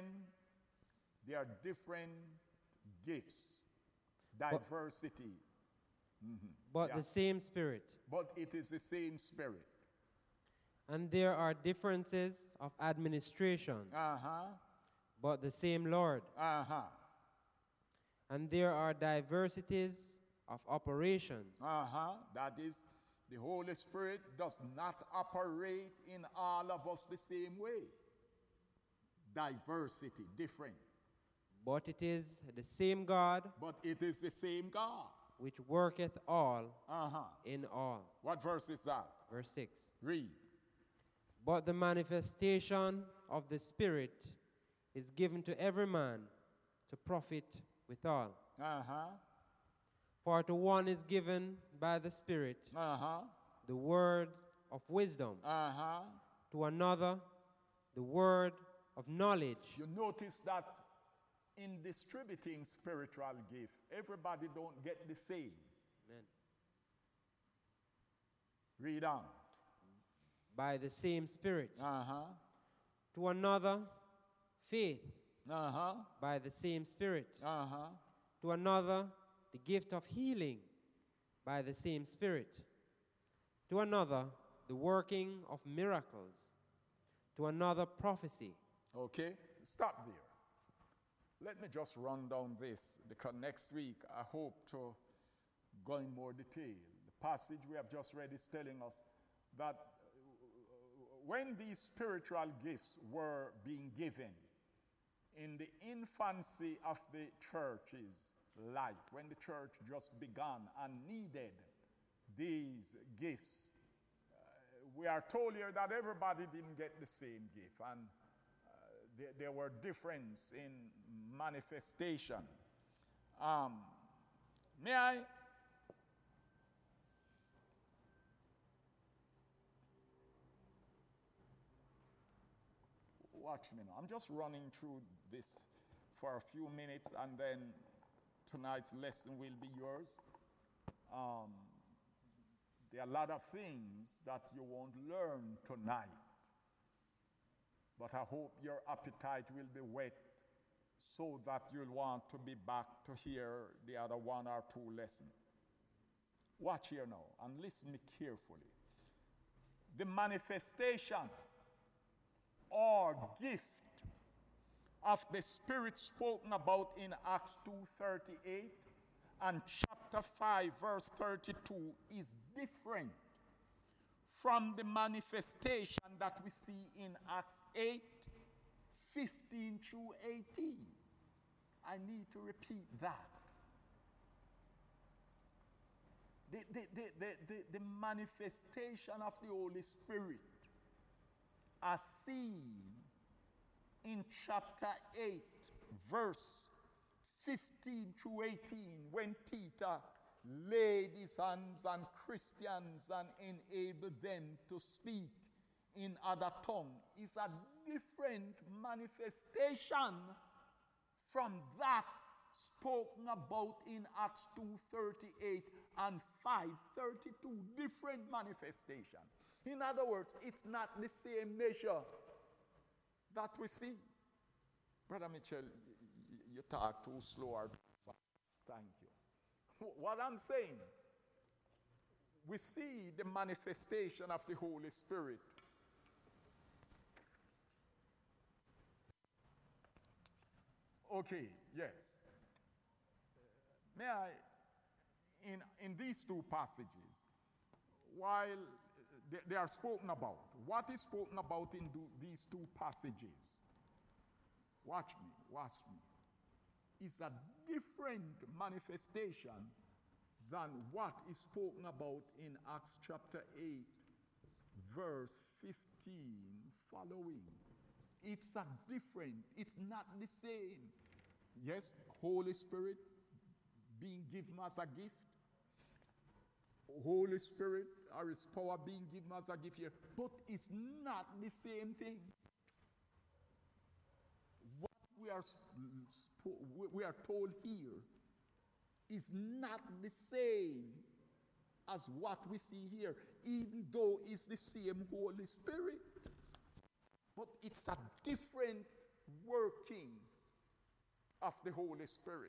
gifts. Diversity. But Yeah. the same Spirit. But it is the same Spirit. And there are differences of administration, but the same Lord. And there are diversities of operations, That is, the Holy Spirit does not operate in all of us the same way. Diversity, different. but it is the same God But it is the same God. which worketh all in all. What verse is that? Verse 6. Read. But the manifestation of the Spirit is given to every man to profit withal. For to one is given by the Spirit the word of wisdom, to another the word of knowledge. You notice that in distributing spiritual gift, everybody don't get the same. Amen. Read on. By the same Spirit. Uh-huh. To another, faith. Uh-huh. By the same Spirit. Uh-huh. To another, the gift of healing. By the same Spirit. To another, the working of miracles. To another, prophecy. Okay, stop there. Let me just run down this, because next week I hope to go in more detail. The passage we have just read is telling us that when these spiritual gifts were being given in the infancy of the church's life, when the church just began and needed these gifts, we are told here that everybody didn't get the same gift, and there were difference in manifestation. May I? Watch me now. I'm just running through this for a few minutes, and then tonight's lesson will be yours. There are a lot of things that you won't learn tonight, but I hope your appetite will be whet so that you'll want to be back to hear the other one or two lessons. Watch here now and listen me carefully. The manifestation or gift of the Spirit spoken about in Acts 2:38 and chapter 5 verse 32 is different from the manifestation that we see in Acts 8:15 through 18. I need to repeat that. The manifestation of the Holy Spirit as seen in chapter 8 verse 15 through 18 when Peter laid his hands on Christians and enabled them to speak in other tongue is a different manifestation from that spoken about in Acts 2:38 and 5:32. Different manifestation. In other words, it's not the same measure that we see. Brother Mitchell, you talk too slow or too fast. Thank you. What I'm saying, we see the manifestation of the Holy Spirit. Okay, yes. May I, in these two passages, while they are spoken about, what is spoken about in these two passages, watch me, is a different manifestation than what is spoken about in Acts chapter 8, verse 15 following. It's a different, it's not the same. Yes, Holy Spirit being given as a gift. Holy Spirit or His power being given as a gift here. But it's not the same thing. What we are told here is not the same as what we see here, even though it's the same Holy Spirit. But it's a different working of the Holy Spirit.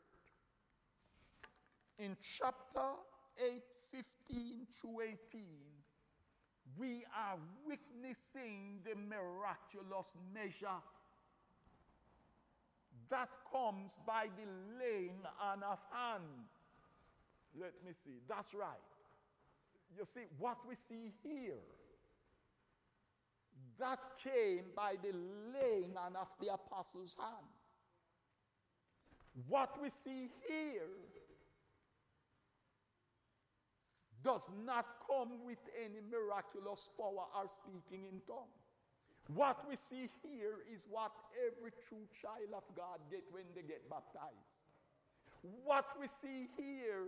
In chapter 8, 15 through 18, we are witnessing the miraculous measure that comes by the laying on of hand. Let me see. That's right. You see, what we see here, that came by the laying on of the apostles' hand. What we see here does not come with any miraculous power or speaking in tongues. What we see here is what every true child of God get when they get baptized. What we see here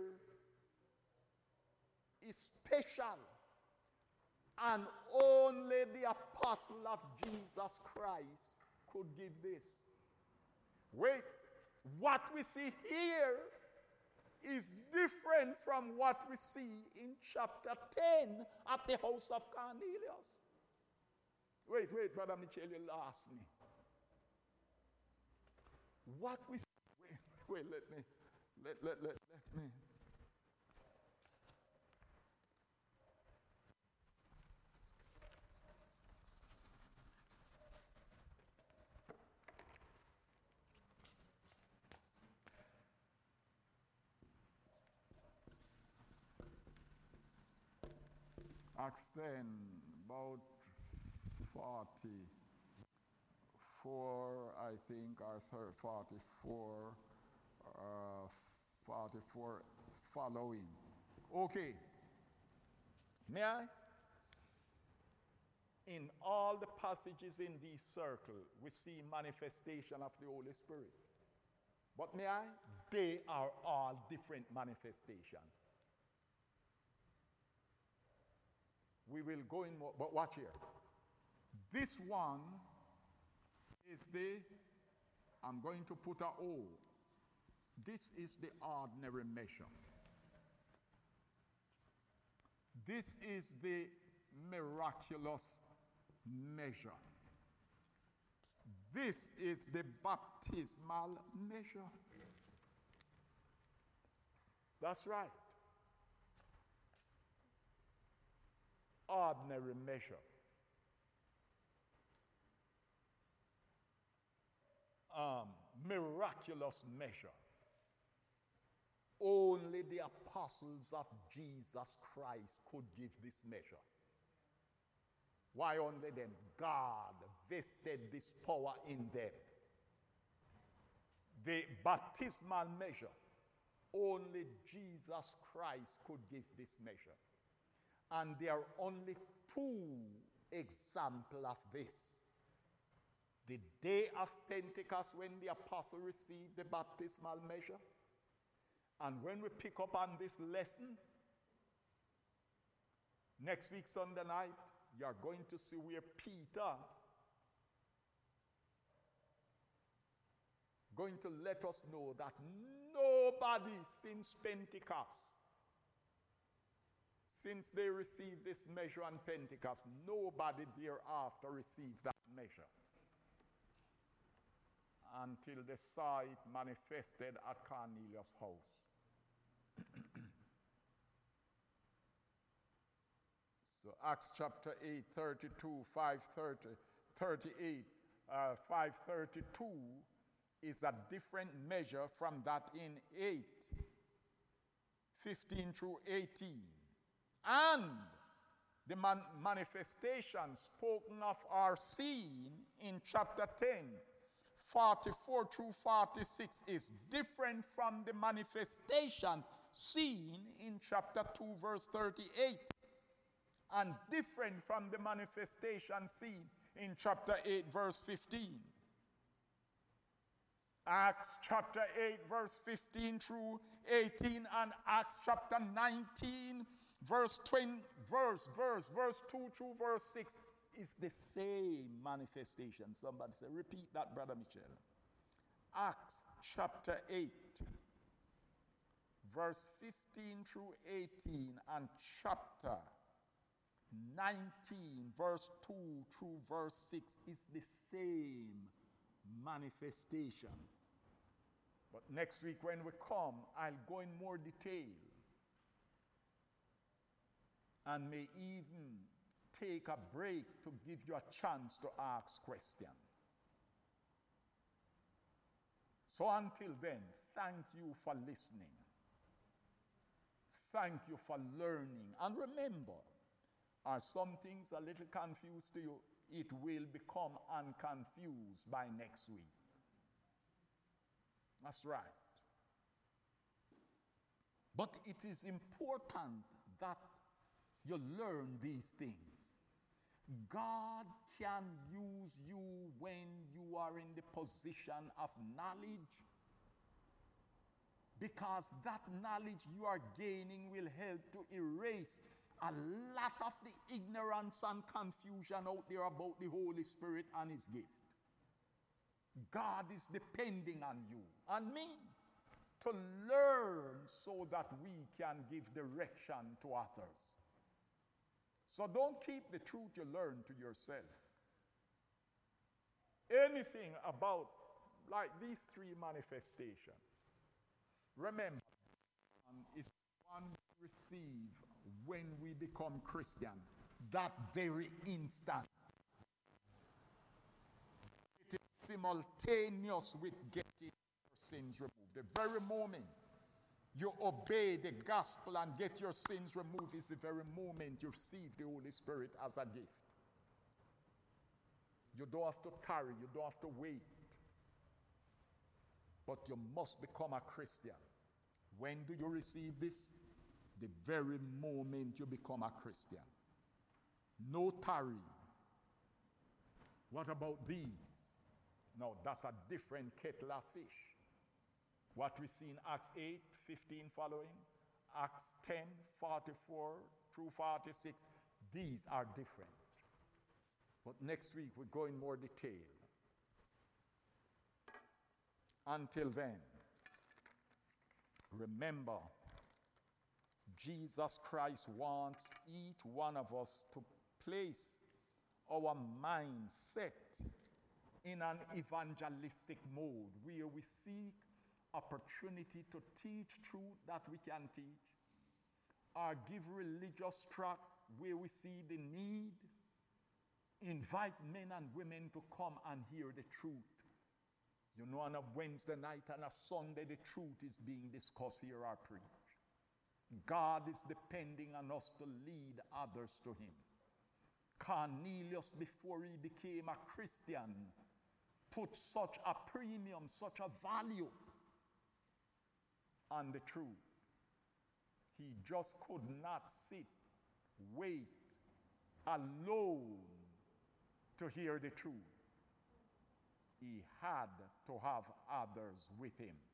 is special, and only the apostle of Jesus Christ could give this. Wait, what we see here is different from what we see in chapter 10 at the house of Cornelius. Wait, Brother Mitchell, you lost me. What we see, wait, let me. Acts 10, about 44, I think, or 44, 44 following. Okay. May I? In all the passages in this circle, we see manifestation of the Holy Spirit. But may I? They are all different manifestations. We will go in more, but watch here. This one is I'm going to put a O. This is the ordinary measure. This is the miraculous measure. This is the baptismal measure. That's right. Ordinary measure. Miraculous measure. Only the apostles of Jesus Christ could give this measure. Why only them? God vested this power in them. The baptismal measure, only Jesus Christ could give this measure. And there are only two examples of this. The day of Pentecost, when the apostle received the baptismal measure, and when we pick up on this lesson, next week Sunday night, you are going to see where Peter going to let us know that nobody since Pentecost, since they received this measure on Pentecost, nobody thereafter received that measure until they saw it manifested at Cornelius' house. So Acts chapter 8, 32, 530, 38, 532 is a different measure from that in 8, 15 through 18. And the manifestation spoken of are seen in chapter 10, 44 through 46 is different from the manifestation seen in chapter 2, verse 38. And different from the manifestation seen in chapter 8, verse 15. Acts chapter 8, verse 15 through 18, and Acts chapter 19, verse 2 through verse 6 is the same manifestation. Somebody say, repeat that, Brother Mitchell. Acts chapter 8, verse 15 through 18, and chapter 19, verse 2 through verse 6 is the same manifestation. But next week when we come, I'll go in more detail and may even take a break to give you a chance to ask questions. So until then, thank you for listening. Thank you for learning. And remember, are some things a little confused to you? It will become unconfused by next week. That's right. But it is important that you learn these things. God can use you when you are in the position of knowledge, because that knowledge you are gaining will help to erase a lot of the ignorance and confusion out there about the Holy Spirit and His gift. God is depending on you and me to learn so that we can give direction to others. So don't keep the truth you learn to yourself. Anything about like these three manifestations, remember, is one we receive when we become Christian, that very instant. It is simultaneous with getting your sins removed. The very moment you obey the gospel and get your sins removed is the very moment you receive the Holy Spirit as a gift. You don't have to tarry, you don't have to wait. But you must become a Christian. When do you receive this? The very moment you become a Christian. No tarry. What about these? No, that's a different kettle of fish. What we see in Acts 8, 15 following, Acts 10, 44 through 46, these are different. But next week we go in more detail. Until then, remember, Jesus Christ wants each one of us to place our mindset in an evangelistic mode where we seek opportunity to teach truth that we can teach, or give religious tract where we see the need, invite men and women to come and hear the truth. You know, on a Wednesday night and a Sunday, the truth is being discussed here or preached. God is depending on us to lead others to him. Cornelius, before he became a Christian, put such a premium, such a value on the truth. He just could not sit, wait alone to hear the truth. He had to have others with him.